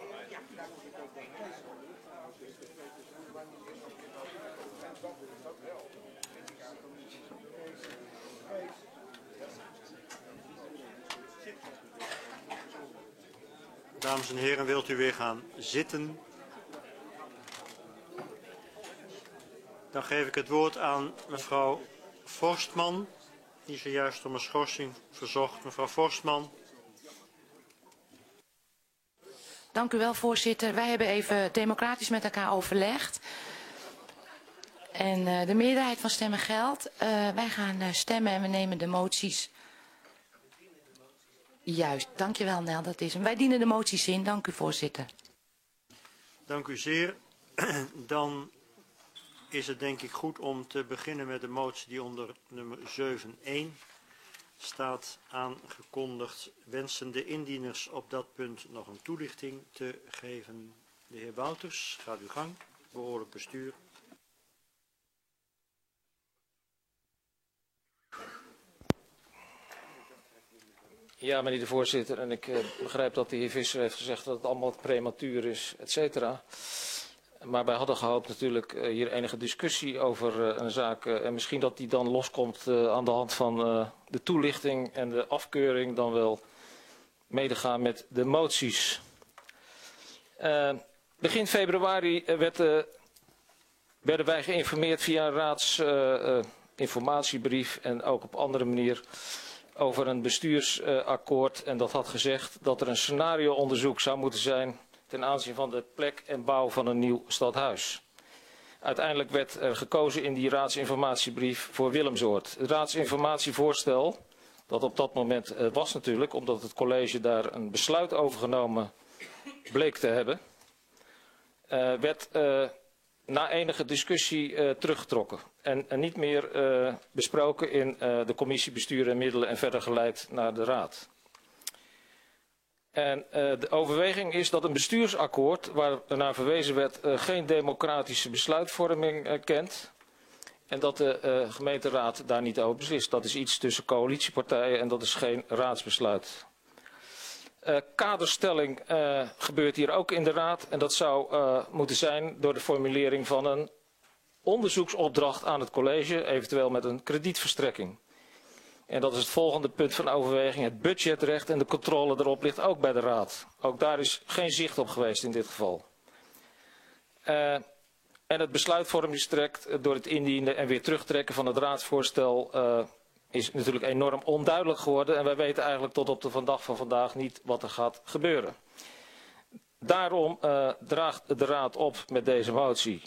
Dames en heren, wilt u weer gaan zitten? Dan geef ik het woord aan mevrouw Forstman, die zojuist om een schorsing verzocht. Mevrouw Forstman. Dank u wel, voorzitter. Wij hebben even democratisch met elkaar overlegd. En de meerderheid van stemmen geldt. Wij gaan stemmen en we nemen de moties. Juist, dankjewel Nel, dat is hem. Wij dienen de moties in, dank u voorzitter. Dank u zeer. Dan is het denk ik goed om te beginnen met de motie die onder nummer 7.1 staat aangekondigd. Wensen de indieners op dat punt nog een toelichting te geven? De heer Wouters, gaat uw gang. Behoorlijk bestuur. Ja, meneer de voorzitter, en ik begrijp dat de heer Visser heeft gezegd dat het allemaal prematuur is, et cetera. Maar wij hadden gehoopt natuurlijk hier enige discussie over een zaak. En misschien dat die dan loskomt aan de hand van de toelichting en de afkeuring dan wel medegaan met de moties. Begin februari werden wij geïnformeerd via een raadsinformatiebrief en ook op andere manier over een bestuursakkoord. En dat had gezegd dat er een scenario-onderzoek zou moeten zijn ten aanzien van de plek en bouw van een nieuw stadhuis. Uiteindelijk werd er gekozen in die raadsinformatiebrief voor Willemsoord. Het raadsinformatievoorstel, dat op dat moment was natuurlijk, omdat het college daar een besluit over genomen bleek te hebben, werd na enige discussie teruggetrokken. En niet meer besproken in de commissie Bestuur en Middelen en verder geleid naar de raad. En de overweging is dat een bestuursakkoord, waar naar verwezen werd, geen democratische besluitvorming kent. En dat de gemeenteraad daar niet over beslist. Dat is iets tussen coalitiepartijen en dat is geen raadsbesluit. Kaderstelling gebeurt hier ook in de raad. En dat zou moeten zijn door de formulering van een onderzoeksopdracht aan het college, eventueel met een kredietverstrekking. En dat is het volgende punt van overweging. Het budgetrecht en de controle erop ligt ook bij de raad. Ook daar is geen zicht op geweest in dit geval. En het besluitvormingstraject door het indienen en weer terugtrekken van het raadsvoorstel is natuurlijk enorm onduidelijk geworden. En wij weten eigenlijk tot op de dag van vandaag niet wat er gaat gebeuren. Daarom draagt de raad op met deze motie,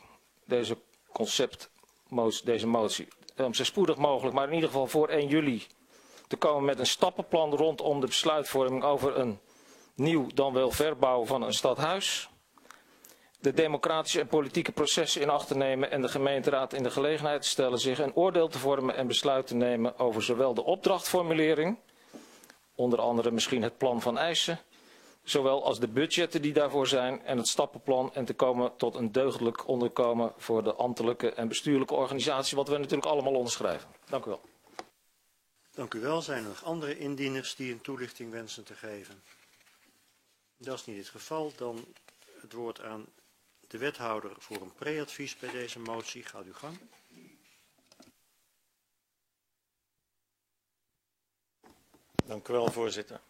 deze motie. Om zo spoedig mogelijk, maar in ieder geval voor 1 juli te komen met een stappenplan rondom de besluitvorming over een nieuw dan wel verbouw van een stadhuis. De democratische en politieke processen in acht te nemen en de gemeenteraad in de gelegenheid te stellen zich een oordeel te vormen en besluit te nemen over zowel de opdrachtformulering, onder andere misschien het plan van eisen, zowel als de budgetten die daarvoor zijn en het stappenplan en te komen tot een deugdelijk onderkomen voor de ambtelijke en bestuurlijke organisatie, wat we natuurlijk allemaal onderschrijven. Dank u wel. Dank u wel. Zijn er nog andere indieners die een toelichting wensen te geven? Dat is niet het geval. Dan het woord aan de wethouder voor een pre-advies bij deze motie. Gaat uw gang. Dank u wel, voorzitter.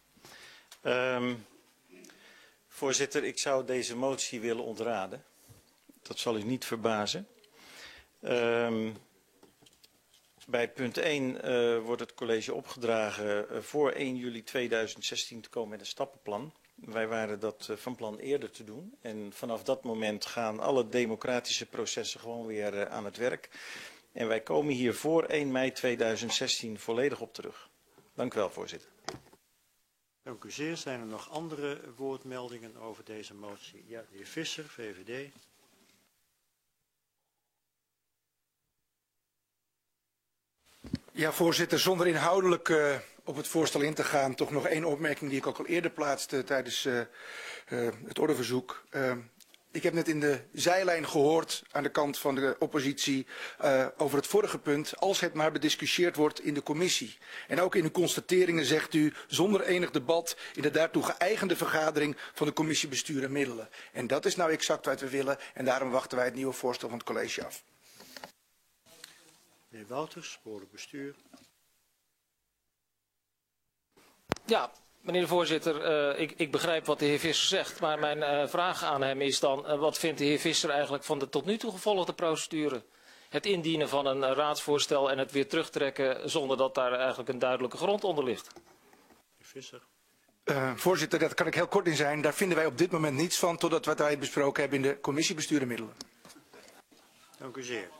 Voorzitter, ik zou deze motie willen ontraden. Dat zal u niet verbazen. Bij punt 1 wordt het college opgedragen voor 1 juli 2016 te komen met een stappenplan. Wij waren dat van plan eerder te doen. En vanaf dat moment gaan alle democratische processen gewoon weer aan het werk. En wij komen hier voor 1 mei 2016 volledig op terug. Dank u wel, voorzitter. Dank u zeer. Zijn er nog andere woordmeldingen over deze motie? Ja, de heer Visser, VVD. Ja, voorzitter, zonder inhoudelijk op het voorstel in te gaan, toch nog 1 opmerking die ik ook al eerder plaatste tijdens het ordeverzoek. Ik heb net in de zijlijn gehoord aan de kant van de oppositie over het vorige punt, als het maar bediscussieerd wordt in de commissie. En ook in de constateringen zegt u zonder enig debat in de daartoe geëigende vergadering van de commissie Bestuur en Middelen. En dat is nou exact wat we willen en daarom wachten wij het nieuwe voorstel van het college af. Meneer Wouters, behoorlijk bestuur. Ja, meneer de voorzitter, ik begrijp wat de heer Visser zegt, maar mijn vraag aan hem is dan, wat vindt de heer Visser eigenlijk van de tot nu toe gevolgde procedure? Het indienen van een raadsvoorstel en het weer terugtrekken zonder dat daar eigenlijk een duidelijke grond onder ligt. Visser. Voorzitter, daar kan ik heel kort in zijn. Daar vinden wij op dit moment niets van, totdat wij het besproken hebben in de commissie Bestuur en Middelen. Dank u zeer.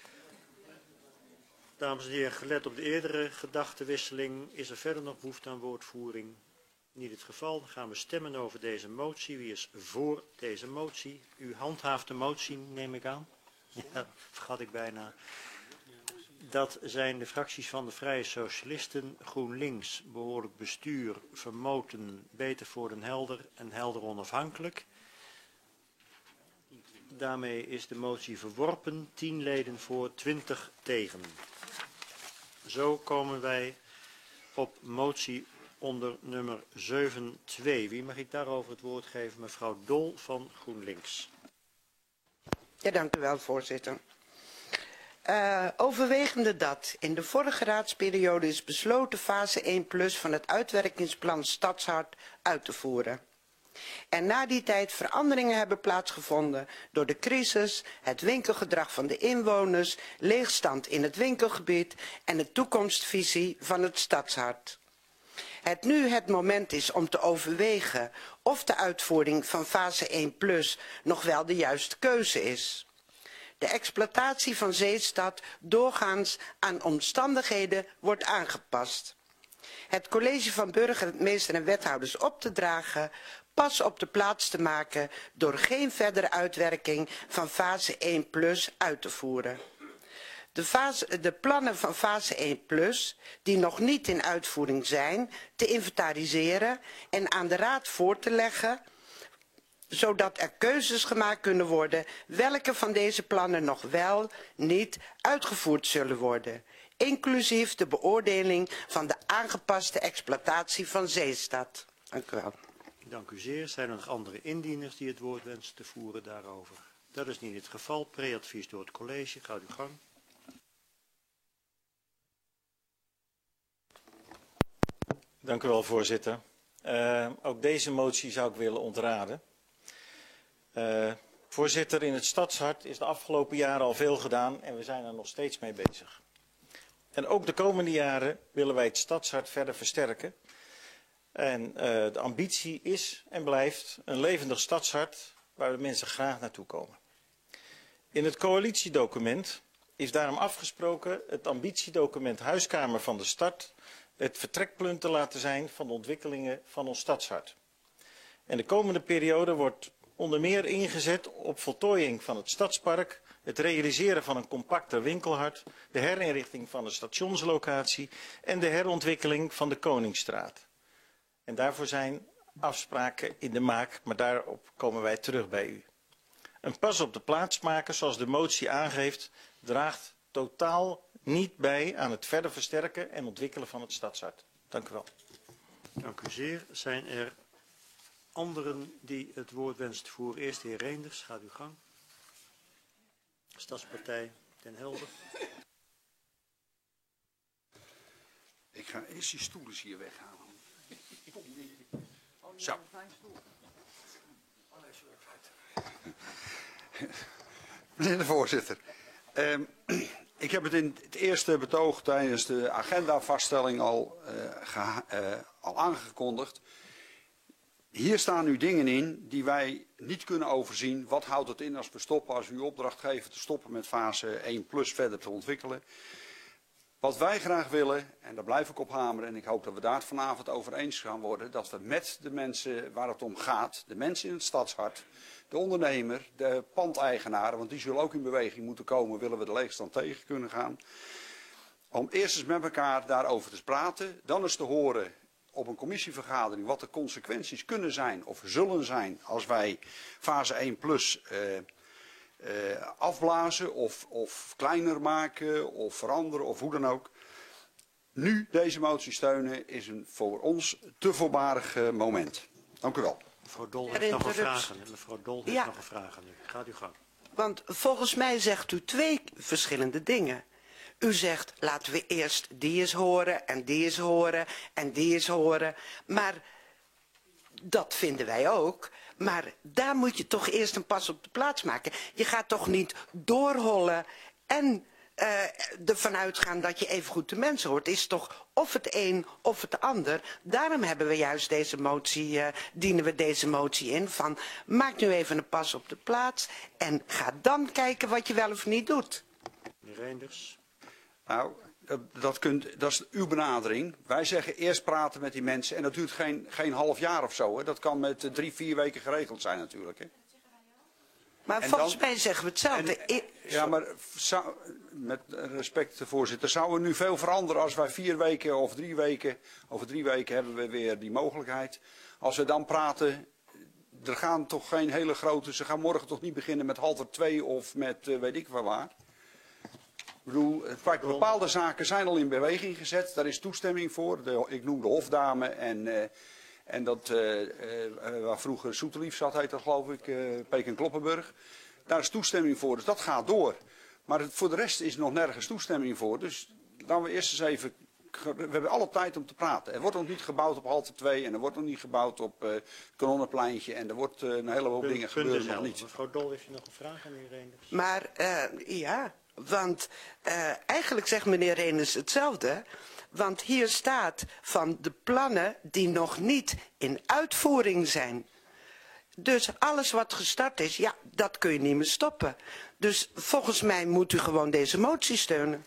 Dames en heren, gelet op de eerdere gedachtenwisseling, is er verder nog behoefte aan woordvoering? Niet het geval. Dan gaan we stemmen over deze motie. Wie is voor deze motie? U handhaaft de motie, neem ik aan. Ja, vergat ik bijna. Dat zijn de fracties van de Vrije Socialisten, GroenLinks, Behoorlijk Bestuur, Vermoten, Beter voor den Helder en Helder Onafhankelijk. Daarmee is de motie verworpen. 10 leden voor, 20 tegen. Zo komen wij op motie onder nummer 7.2. Wie mag ik daarover het woord geven? Mevrouw Dol van GroenLinks. Ja, dank u wel, voorzitter. Overwegende dat in de vorige raadsperiode is besloten fase 1+ van het uitwerkingsplan Stadshart uit te voeren. En na die tijd veranderingen hebben plaatsgevonden door de crisis, het winkelgedrag van de inwoners, leegstand in het winkelgebied en de toekomstvisie van het Stadshart. Het nu het moment is om te overwegen of de uitvoering van fase 1+ nog wel de juiste keuze is. De exploitatie van Zeestad doorgaans aan omstandigheden wordt aangepast. Het college van burgemeester en wethouders op te dragen pas op de plaats te maken door geen verdere uitwerking van fase 1+ uit te voeren. De plannen van fase 1+, die nog niet in uitvoering zijn, te inventariseren en aan de raad voor te leggen, zodat er keuzes gemaakt kunnen worden welke van deze plannen nog wel niet uitgevoerd zullen worden, inclusief de beoordeling van de aangepaste exploitatie van Zeestad. Dank u wel. Dank u zeer. Zijn er nog andere indieners die het woord wensen te voeren daarover? Dat is niet het geval. Preadvies door het college. Gaat uw gang. Dank u wel, voorzitter. Ook deze motie zou ik willen ontraden. Voorzitter, in het Stadshart is de afgelopen jaren al veel gedaan en we zijn er nog steeds mee bezig. En ook de komende jaren willen wij het Stadshart verder versterken. En de ambitie is en blijft een levendig stadshart waar de mensen graag naartoe komen. In het coalitiedocument is daarom afgesproken het ambitiedocument Huiskamer van de Stad het vertrekpunt te laten zijn van de ontwikkelingen van ons stadshart. En de komende periode wordt onder meer ingezet op voltooiing van het stadspark, het realiseren van een compacter winkelhart, de herinrichting van de stationslocatie en de herontwikkeling van de Koningsstraat. En daarvoor zijn afspraken in de maak, maar daarop komen wij terug bij u. Een pas op de plaats maken, zoals de motie aangeeft, draagt totaal niet bij aan het verder versterken en ontwikkelen van het stadshart. Dank u wel. Dank u zeer. Zijn er anderen die het woord wensen te voeren? Eerst de heer Reenders, gaat uw gang. Stadspartij Den Helder. Ik ga eerst die stoelen hier weghalen. Zo. Meneer de voorzitter. Ik heb het in het eerste betoog tijdens de agendavaststelling al aangekondigd. Hier staan nu dingen in die wij niet kunnen overzien. Wat houdt het in als we stoppen, als we u opdracht geven te stoppen met fase 1+ verder te ontwikkelen? Wat wij graag willen, en daar blijf ik op hameren, en ik hoop dat we daar het vanavond over eens gaan worden, dat we met de mensen waar het om gaat, de mensen in het stadshart, de ondernemer, de pandeigenaren, want die zullen ook in beweging moeten komen, willen we de leegstand tegen kunnen gaan, om eerst eens met elkaar daarover te praten, dan eens te horen op een commissievergadering wat de consequenties kunnen zijn of zullen zijn als wij fase 1 plus afblazen of kleiner maken of veranderen of hoe dan ook. Nu deze motie steunen is een voor ons te voorbarig moment. Dank u wel. Mevrouw Dol heeft nog een vraag. Mevrouw Dol heeft nog een vraag nu. Gaat u gang. Want volgens mij zegt u twee verschillende dingen. U zegt, laten we eerst die eens horen en die eens horen en die eens horen. Maar dat vinden wij ook. Maar daar moet je toch eerst een pas op de plaats maken. Je gaat toch niet doorhollen en ervan uitgaan dat je even goed de mensen hoort. Het is toch of het een of het ander. Daarom hebben we juist deze motie, dienen we deze motie in van maak nu even een pas op de plaats en ga dan kijken wat je wel of niet doet. Meneer Reinders. Nou, dat is uw benadering. Wij zeggen eerst praten met die mensen en dat duurt geen half jaar of zo. Hè. Dat kan met 3-4 weken geregeld zijn natuurlijk. Hè. Maar en volgens mij zeggen we hetzelfde. Ja, maar met respect, voorzitter, zou er nu veel veranderen als wij 4 weken of 3 weken, over 3 weken hebben we weer die mogelijkheid. Als we dan praten, er gaan toch geen hele grote, ze gaan morgen toch niet beginnen met 1:30 of met weet ik wel waar. Ik bedoel, bepaalde zaken zijn al in beweging gezet, daar is toestemming voor. Ik noem de Hofdame en dat, waar vroeger Soetelief zat, heet dat geloof ik, Peek en Kloppenburg. Daar is toestemming voor, dus dat gaat door. Maar voor de rest is nog nergens toestemming voor. Dus laten we eerst eens even, we hebben alle tijd om te praten. Er wordt nog niet gebouwd op 1:30 en er wordt nog niet gebouwd op Kanonnenpleintje. En er wordt een hele hoop dingen gebeuren nog niet. Mevrouw Dol, heeft u nog een vraag aan meneer Reinders? Maar ja, want eigenlijk zegt meneer Reinders hetzelfde. Want hier staat van de plannen die nog niet in uitvoering zijn. Dus alles wat gestart is, ja, dat kun je niet meer stoppen. Dus volgens mij moet u gewoon deze motie steunen.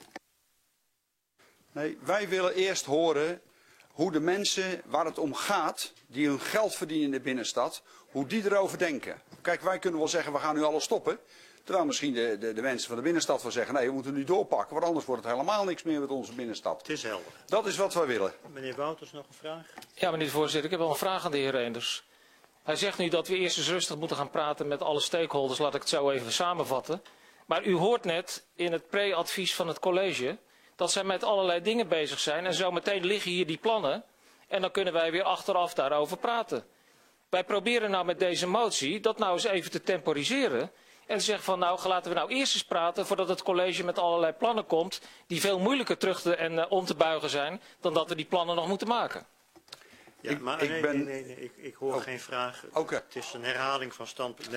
Nee, wij willen eerst horen hoe de mensen waar het om gaat, die hun geld verdienen in de binnenstad, hoe die erover denken. Kijk, wij kunnen wel zeggen, we gaan nu alles stoppen. Terwijl misschien de mensen van de binnenstad wel zeggen, nee, we moeten nu doorpakken, want anders wordt het helemaal niks meer met onze binnenstad. Het is helder. Dat is wat wij willen. Meneer Wouters, nog een vraag? Ja, meneer de voorzitter, ik heb wel een vraag aan de heer Reinders. Hij zegt nu dat we eerst eens rustig moeten gaan praten met alle stakeholders, laat ik het zo even samenvatten. Maar u hoort net in het pre-advies van het college dat zij met allerlei dingen bezig zijn en zo meteen liggen hier die plannen en dan kunnen wij weer achteraf daarover praten. Wij proberen nou met deze motie dat nou eens even te temporiseren. En zeggen van nou laten we nou eerst eens praten voordat het college met allerlei plannen komt die veel moeilijker terug te en om te buigen zijn dan dat we die plannen nog moeten maken. Ja, maar ik hoor geen vraag. Okay. Het is een herhaling van standpunt.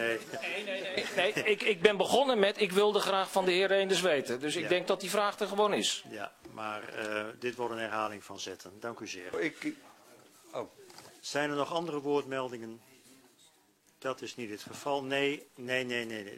Nee. Ik ben begonnen met ik wilde graag van de heer Reinders weten. Dus ik denk dat die vraag er gewoon is. Ja, maar dit wordt een herhaling van zetten. Dank u zeer. Zijn er nog andere woordmeldingen? Dat is niet het geval. Nee. Nee.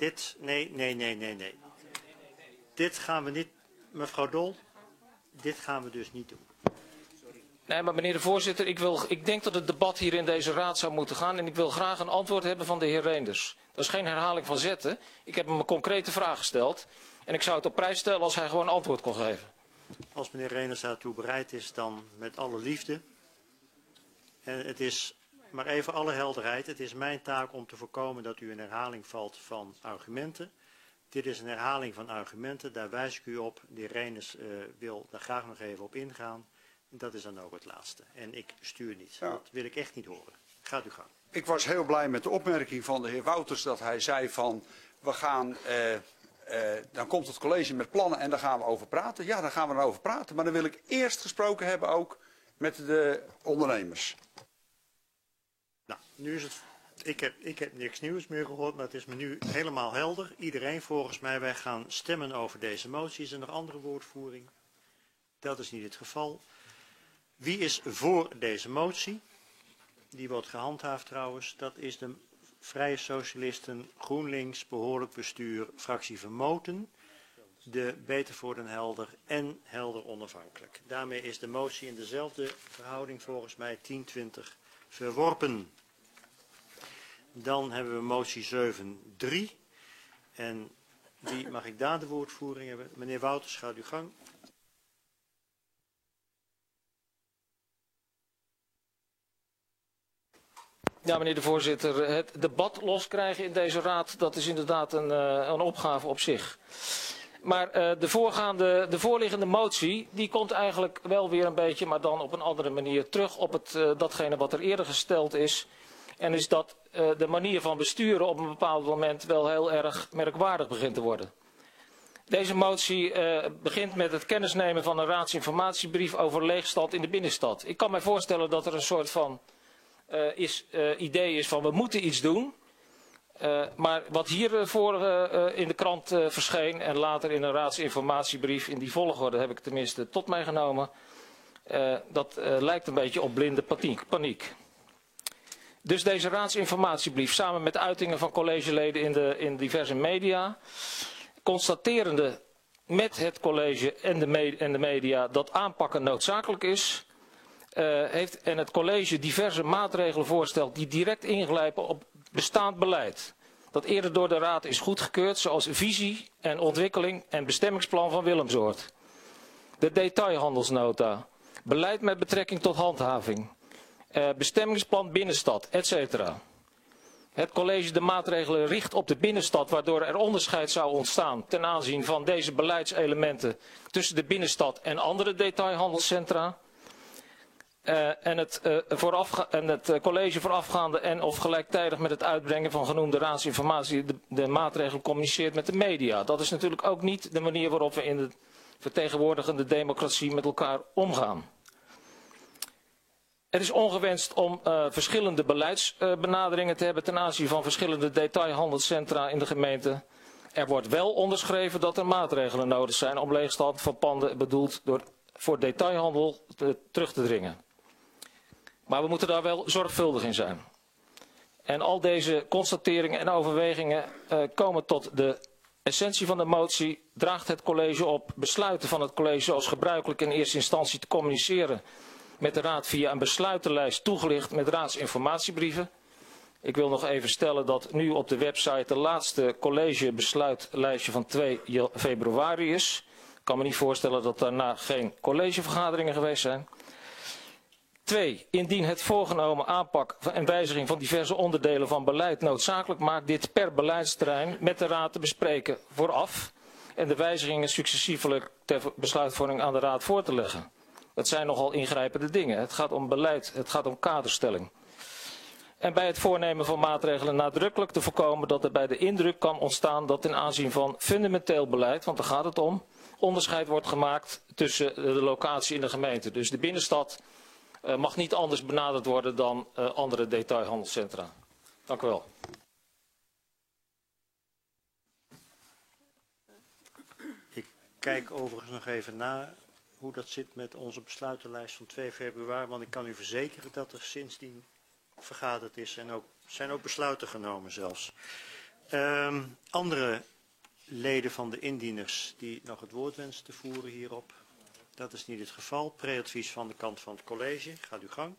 Dit gaan we niet, mevrouw Dol, dit gaan we dus niet doen. Nee, maar meneer de voorzitter, ik denk dat het debat hier in deze raad zou moeten gaan en ik wil graag een antwoord hebben van de heer Reinders. Dat is geen herhaling van zetten. Ik heb hem een concrete vraag gesteld en ik zou het op prijs stellen als hij gewoon antwoord kon geven. Als meneer Reinders daartoe bereid is, dan met alle liefde. En het is, maar even alle helderheid, het is mijn taak om te voorkomen dat u in herhaling valt van argumenten. Dit is een herhaling van argumenten, daar wijs ik u op. De heer Reinders wil daar graag nog even op ingaan. Dat is dan ook het laatste. En ik stuur niet. Ja. Dat wil ik echt niet horen. Gaat u gang. Ik was heel blij met de opmerking van de heer Wouters dat hij zei van we gaan, dan komt het college met plannen en daar gaan we over praten. Ja, daar gaan we over praten. Maar dan wil ik eerst gesproken hebben ook met de ondernemers. Nou, nu is het, ik heb niks nieuws meer gehoord, maar het is me nu helemaal helder. Iedereen volgens mij, wij gaan stemmen over deze motie. Is er nog andere woordvoering? Dat is niet het geval. Wie is voor deze motie? Die wordt gehandhaafd trouwens. Dat is de Vrije Socialisten, GroenLinks, Behoorlijk Bestuur, fractie Vermoten, de Beter voor den Helder en Helder Onafhankelijk. Daarmee is de motie in dezelfde verhouding volgens mij 10-20 verworpen. Dan hebben we motie 7.3. En wie mag ik daar de woordvoering hebben? Meneer Wouters, gaat uw gang. Ja, meneer de voorzitter, het debat loskrijgen in deze raad, dat is inderdaad een opgave op zich. Maar de voorliggende motie, die komt eigenlijk wel weer een beetje, maar dan op een andere manier terug op datgene wat er eerder gesteld is. En is dat de manier van besturen op een bepaald moment wel heel erg merkwaardig begint te worden. Deze motie begint met het kennisnemen van een raadsinformatiebrief over leegstand in de binnenstad. Ik kan mij voorstellen dat er een soort van idee is van we moeten iets doen. Maar wat hiervoor in de krant verscheen en later in een raadsinformatiebrief, in die volgorde heb ik tenminste tot mij genomen, dat lijkt een beetje op blinde paniek. Dus deze raadsinformatiebrief samen met uitingen van collegeleden in diverse media, constaterende met het college en de media dat aanpakken noodzakelijk is, heeft en het college diverse maatregelen voorstelt die direct ingrijpen op bestaand beleid. Dat eerder door de raad is goedgekeurd, zoals visie en ontwikkeling en bestemmingsplan van Willemsoord. De detailhandelsnota, beleid met betrekking tot handhaving, bestemmingsplan binnenstad, etc. Het college de maatregelen richt op de binnenstad, waardoor er onderscheid zou ontstaan ten aanzien van deze beleidselementen tussen de binnenstad en andere detailhandelscentra. En het college voorafgaande en of gelijktijdig met het uitbrengen van genoemde raadsinformatie de maatregelen communiceert met de media. Dat is natuurlijk ook niet de manier waarop we in de vertegenwoordigende democratie met elkaar omgaan. Het is ongewenst om verschillende beleidsbenaderingen te hebben ten aanzien van verschillende detailhandelscentra in de gemeente. Er wordt wel onderschreven dat er maatregelen nodig zijn om leegstand van panden bedoeld voor detailhandel terug te dringen. Maar we moeten daar wel zorgvuldig in zijn. En al deze constateringen en overwegingen komen tot de essentie van de motie. Draagt het college op besluiten van het college zoals gebruikelijk in eerste instantie te communiceren met de raad via een besluitenlijst toegelicht met raadsinformatiebrieven. Ik wil nog even stellen dat nu op de website de laatste collegebesluitlijstje van 2 februari is. Ik kan me niet voorstellen dat daarna geen collegevergaderingen geweest zijn. 2. Indien het voorgenomen aanpak en wijziging van diverse onderdelen van beleid noodzakelijk maakt dit per beleidsterrein met de raad te bespreken vooraf en de wijzigingen successievelijk ter besluitvorming aan de raad voor te leggen. Dat zijn nogal ingrijpende dingen. Het gaat om beleid, het gaat om kaderstelling. En bij het voornemen van maatregelen nadrukkelijk te voorkomen dat er bij de indruk kan ontstaan dat ten aanzien van fundamenteel beleid, want daar gaat het om, onderscheid wordt gemaakt tussen de locatie in de gemeente. Dus de binnenstad mag niet anders benaderd worden dan andere detailhandelscentra. Dank u wel. Ik kijk overigens nog even na hoe dat zit met onze besluitenlijst van 2 februari. Want ik kan u verzekeren dat er sindsdien vergaderd is en zijn ook besluiten genomen zelfs. Andere leden van de indieners die nog het woord wensen te voeren hierop. Dat is niet het geval. Preadvies van de kant van het college. Gaat uw gang.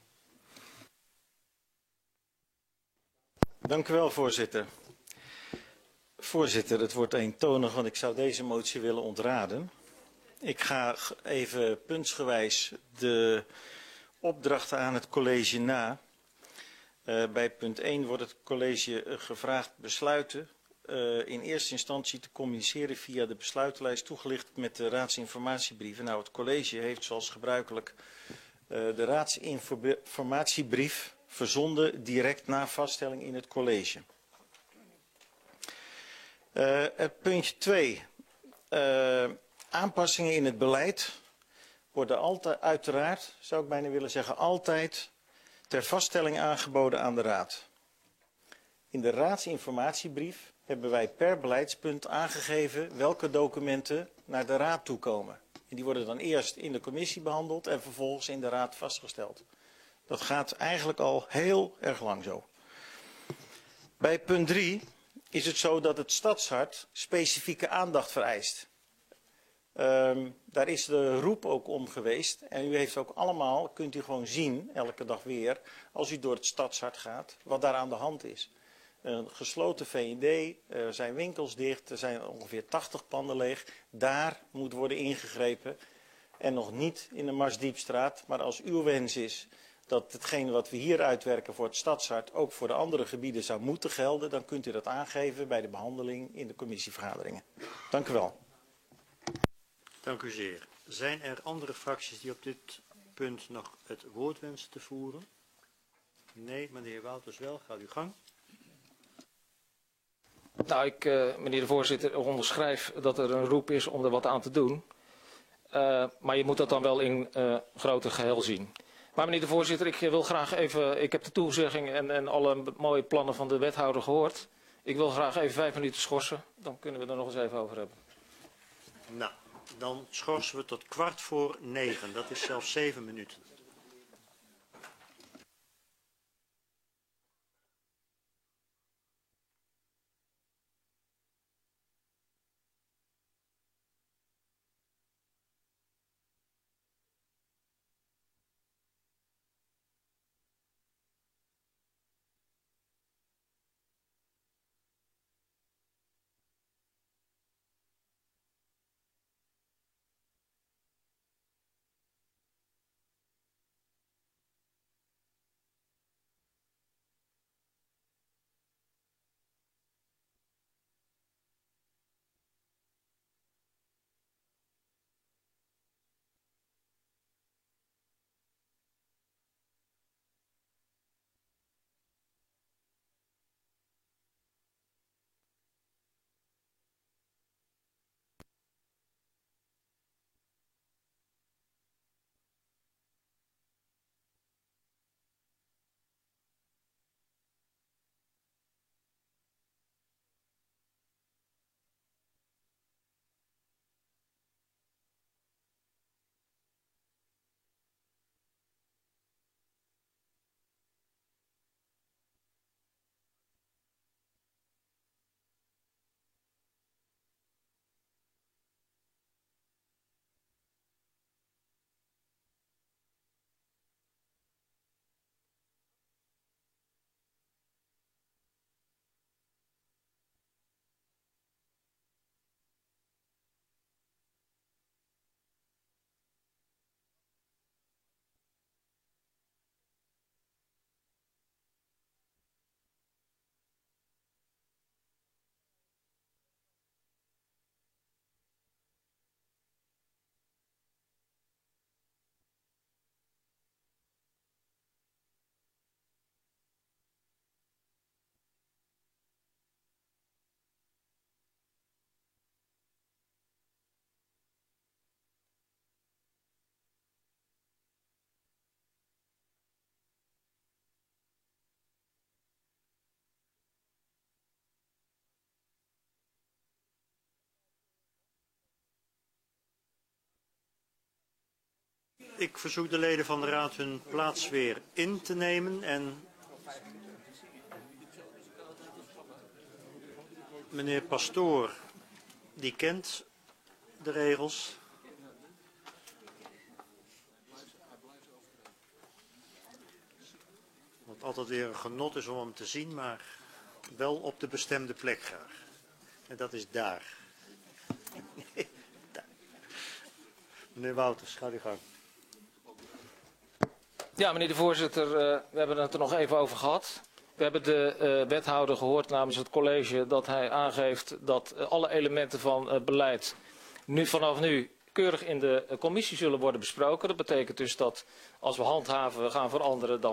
Dank u wel, voorzitter. Voorzitter, het wordt eentonig, want ik zou deze motie willen ontraden. Ik ga even puntsgewijs de opdrachten aan het college na. Bij punt 1 wordt het college gevraagd besluiten in eerste instantie te communiceren via de besluitenlijst toegelicht met de raadsinformatiebrieven. Nou, het college heeft zoals gebruikelijk de raadsinformatiebrief verzonden direct na vaststelling in het college. Het puntje 2. Aanpassingen in het beleid worden altijd, uiteraard, zou ik bijna willen zeggen, altijd ter vaststelling aangeboden aan de raad. In de raadsinformatiebrief hebben wij per beleidspunt aangegeven welke documenten naar de raad toekomen. En die worden dan eerst in de commissie behandeld en vervolgens in de raad vastgesteld. Dat gaat eigenlijk al heel erg lang zo. Bij punt 3 is het zo dat het stadshart specifieke aandacht vereist. Daar is de roep ook om geweest. En u heeft ook allemaal, kunt u gewoon zien, elke dag weer, als u door het stadshart gaat, wat daar aan de hand is. Een gesloten V&D, er zijn winkels dicht, er zijn ongeveer 80 panden leeg. Daar moet worden ingegrepen. En nog niet in de Marsdiepstraat, maar als uw wens is dat hetgeen wat we hier uitwerken voor het Stadshart ook voor de andere gebieden zou moeten gelden, dan kunt u dat aangeven bij de behandeling in de commissievergaderingen. Dank u wel. Dank u zeer. Zijn er andere fracties die op dit punt nog het woord wensen te voeren? Nee, meneer Wouters wel. Gaat uw gang. Nou, ik, meneer de voorzitter, onderschrijf dat er een roep is om er wat aan te doen. Maar je moet dat dan wel in groter geheel zien. Maar meneer de voorzitter, ik wil graag even, ik heb de toezegging en alle mooie plannen van de wethouder gehoord. Ik wil graag even 5 minuten schorsen, dan kunnen we er nog eens even over hebben. Nou, dan schorsen we tot 8:45. Dat is zelfs 7 minuten. Ik verzoek de leden van de Raad hun plaats weer in te nemen en meneer Pastoor, die kent de regels. Wat altijd weer een genot is om hem te zien, maar wel op de bestemde plek graag. En dat is daar. Meneer Wouters, ga uw gang. Ja, meneer de voorzitter, we hebben het er nog even over gehad. We hebben de wethouder gehoord namens het college dat hij aangeeft dat alle elementen van het beleid vanaf nu keurig in de commissie zullen worden besproken. Dat betekent dus dat als we handhaven gaan veranderen,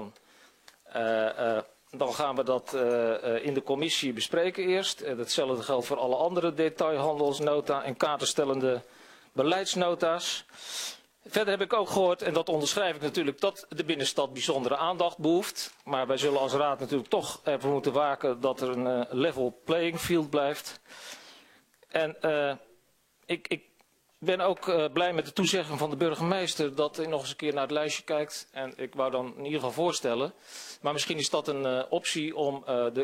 dan gaan we dat in de commissie bespreken eerst. Hetzelfde geldt voor alle andere detailhandelsnota en kaderstellende beleidsnota's. Verder heb ik ook gehoord, en dat onderschrijf ik natuurlijk, dat de binnenstad bijzondere aandacht behoeft. Maar wij zullen als raad natuurlijk toch ervoor moeten waken dat er een level playing field blijft. En ik ben ook blij met de toezegging van de burgemeester dat hij nog eens een keer naar het lijstje kijkt. En ik wou dan in ieder geval voorstellen, maar misschien is dat een optie om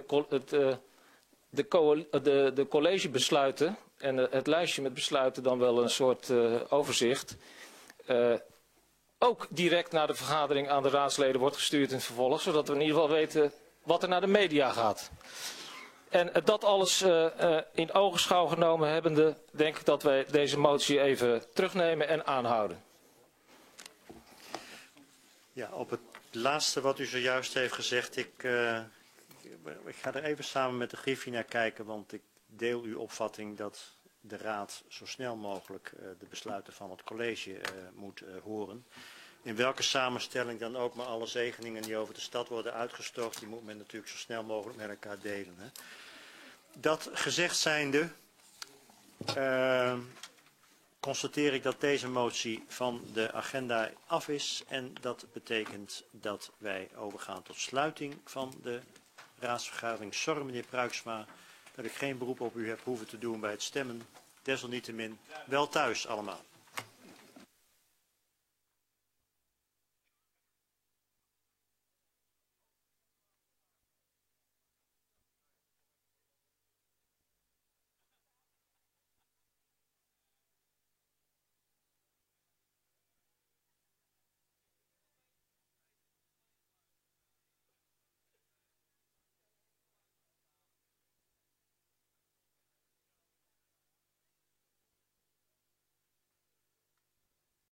de collegebesluiten en het lijstje met besluiten dan wel een soort overzicht. Ook direct naar de vergadering aan de raadsleden wordt gestuurd in het vervolg, zodat we in ieder geval weten wat er naar de media gaat. En dat alles in ogenschouw genomen hebbende, denk ik dat wij deze motie even terugnemen en aanhouden. Ja, op het laatste wat u zojuist heeft gezegd, ik ga er even samen met de Griffie naar kijken, want ik deel uw opvatting dat de Raad zo snel mogelijk de besluiten van het college moet horen. In welke samenstelling dan ook, maar alle zegeningen die over de stad worden uitgestort, die moet men natuurlijk zo snel mogelijk met elkaar delen. Hè. Dat gezegd zijnde, constateer ik dat deze motie van de agenda af is en dat betekent dat wij overgaan tot sluiting van de raadsvergadering. Sorry meneer Pruiksma dat ik geen beroep op u heb hoeven te doen bij het stemmen. Desalniettemin wel thuis allemaal.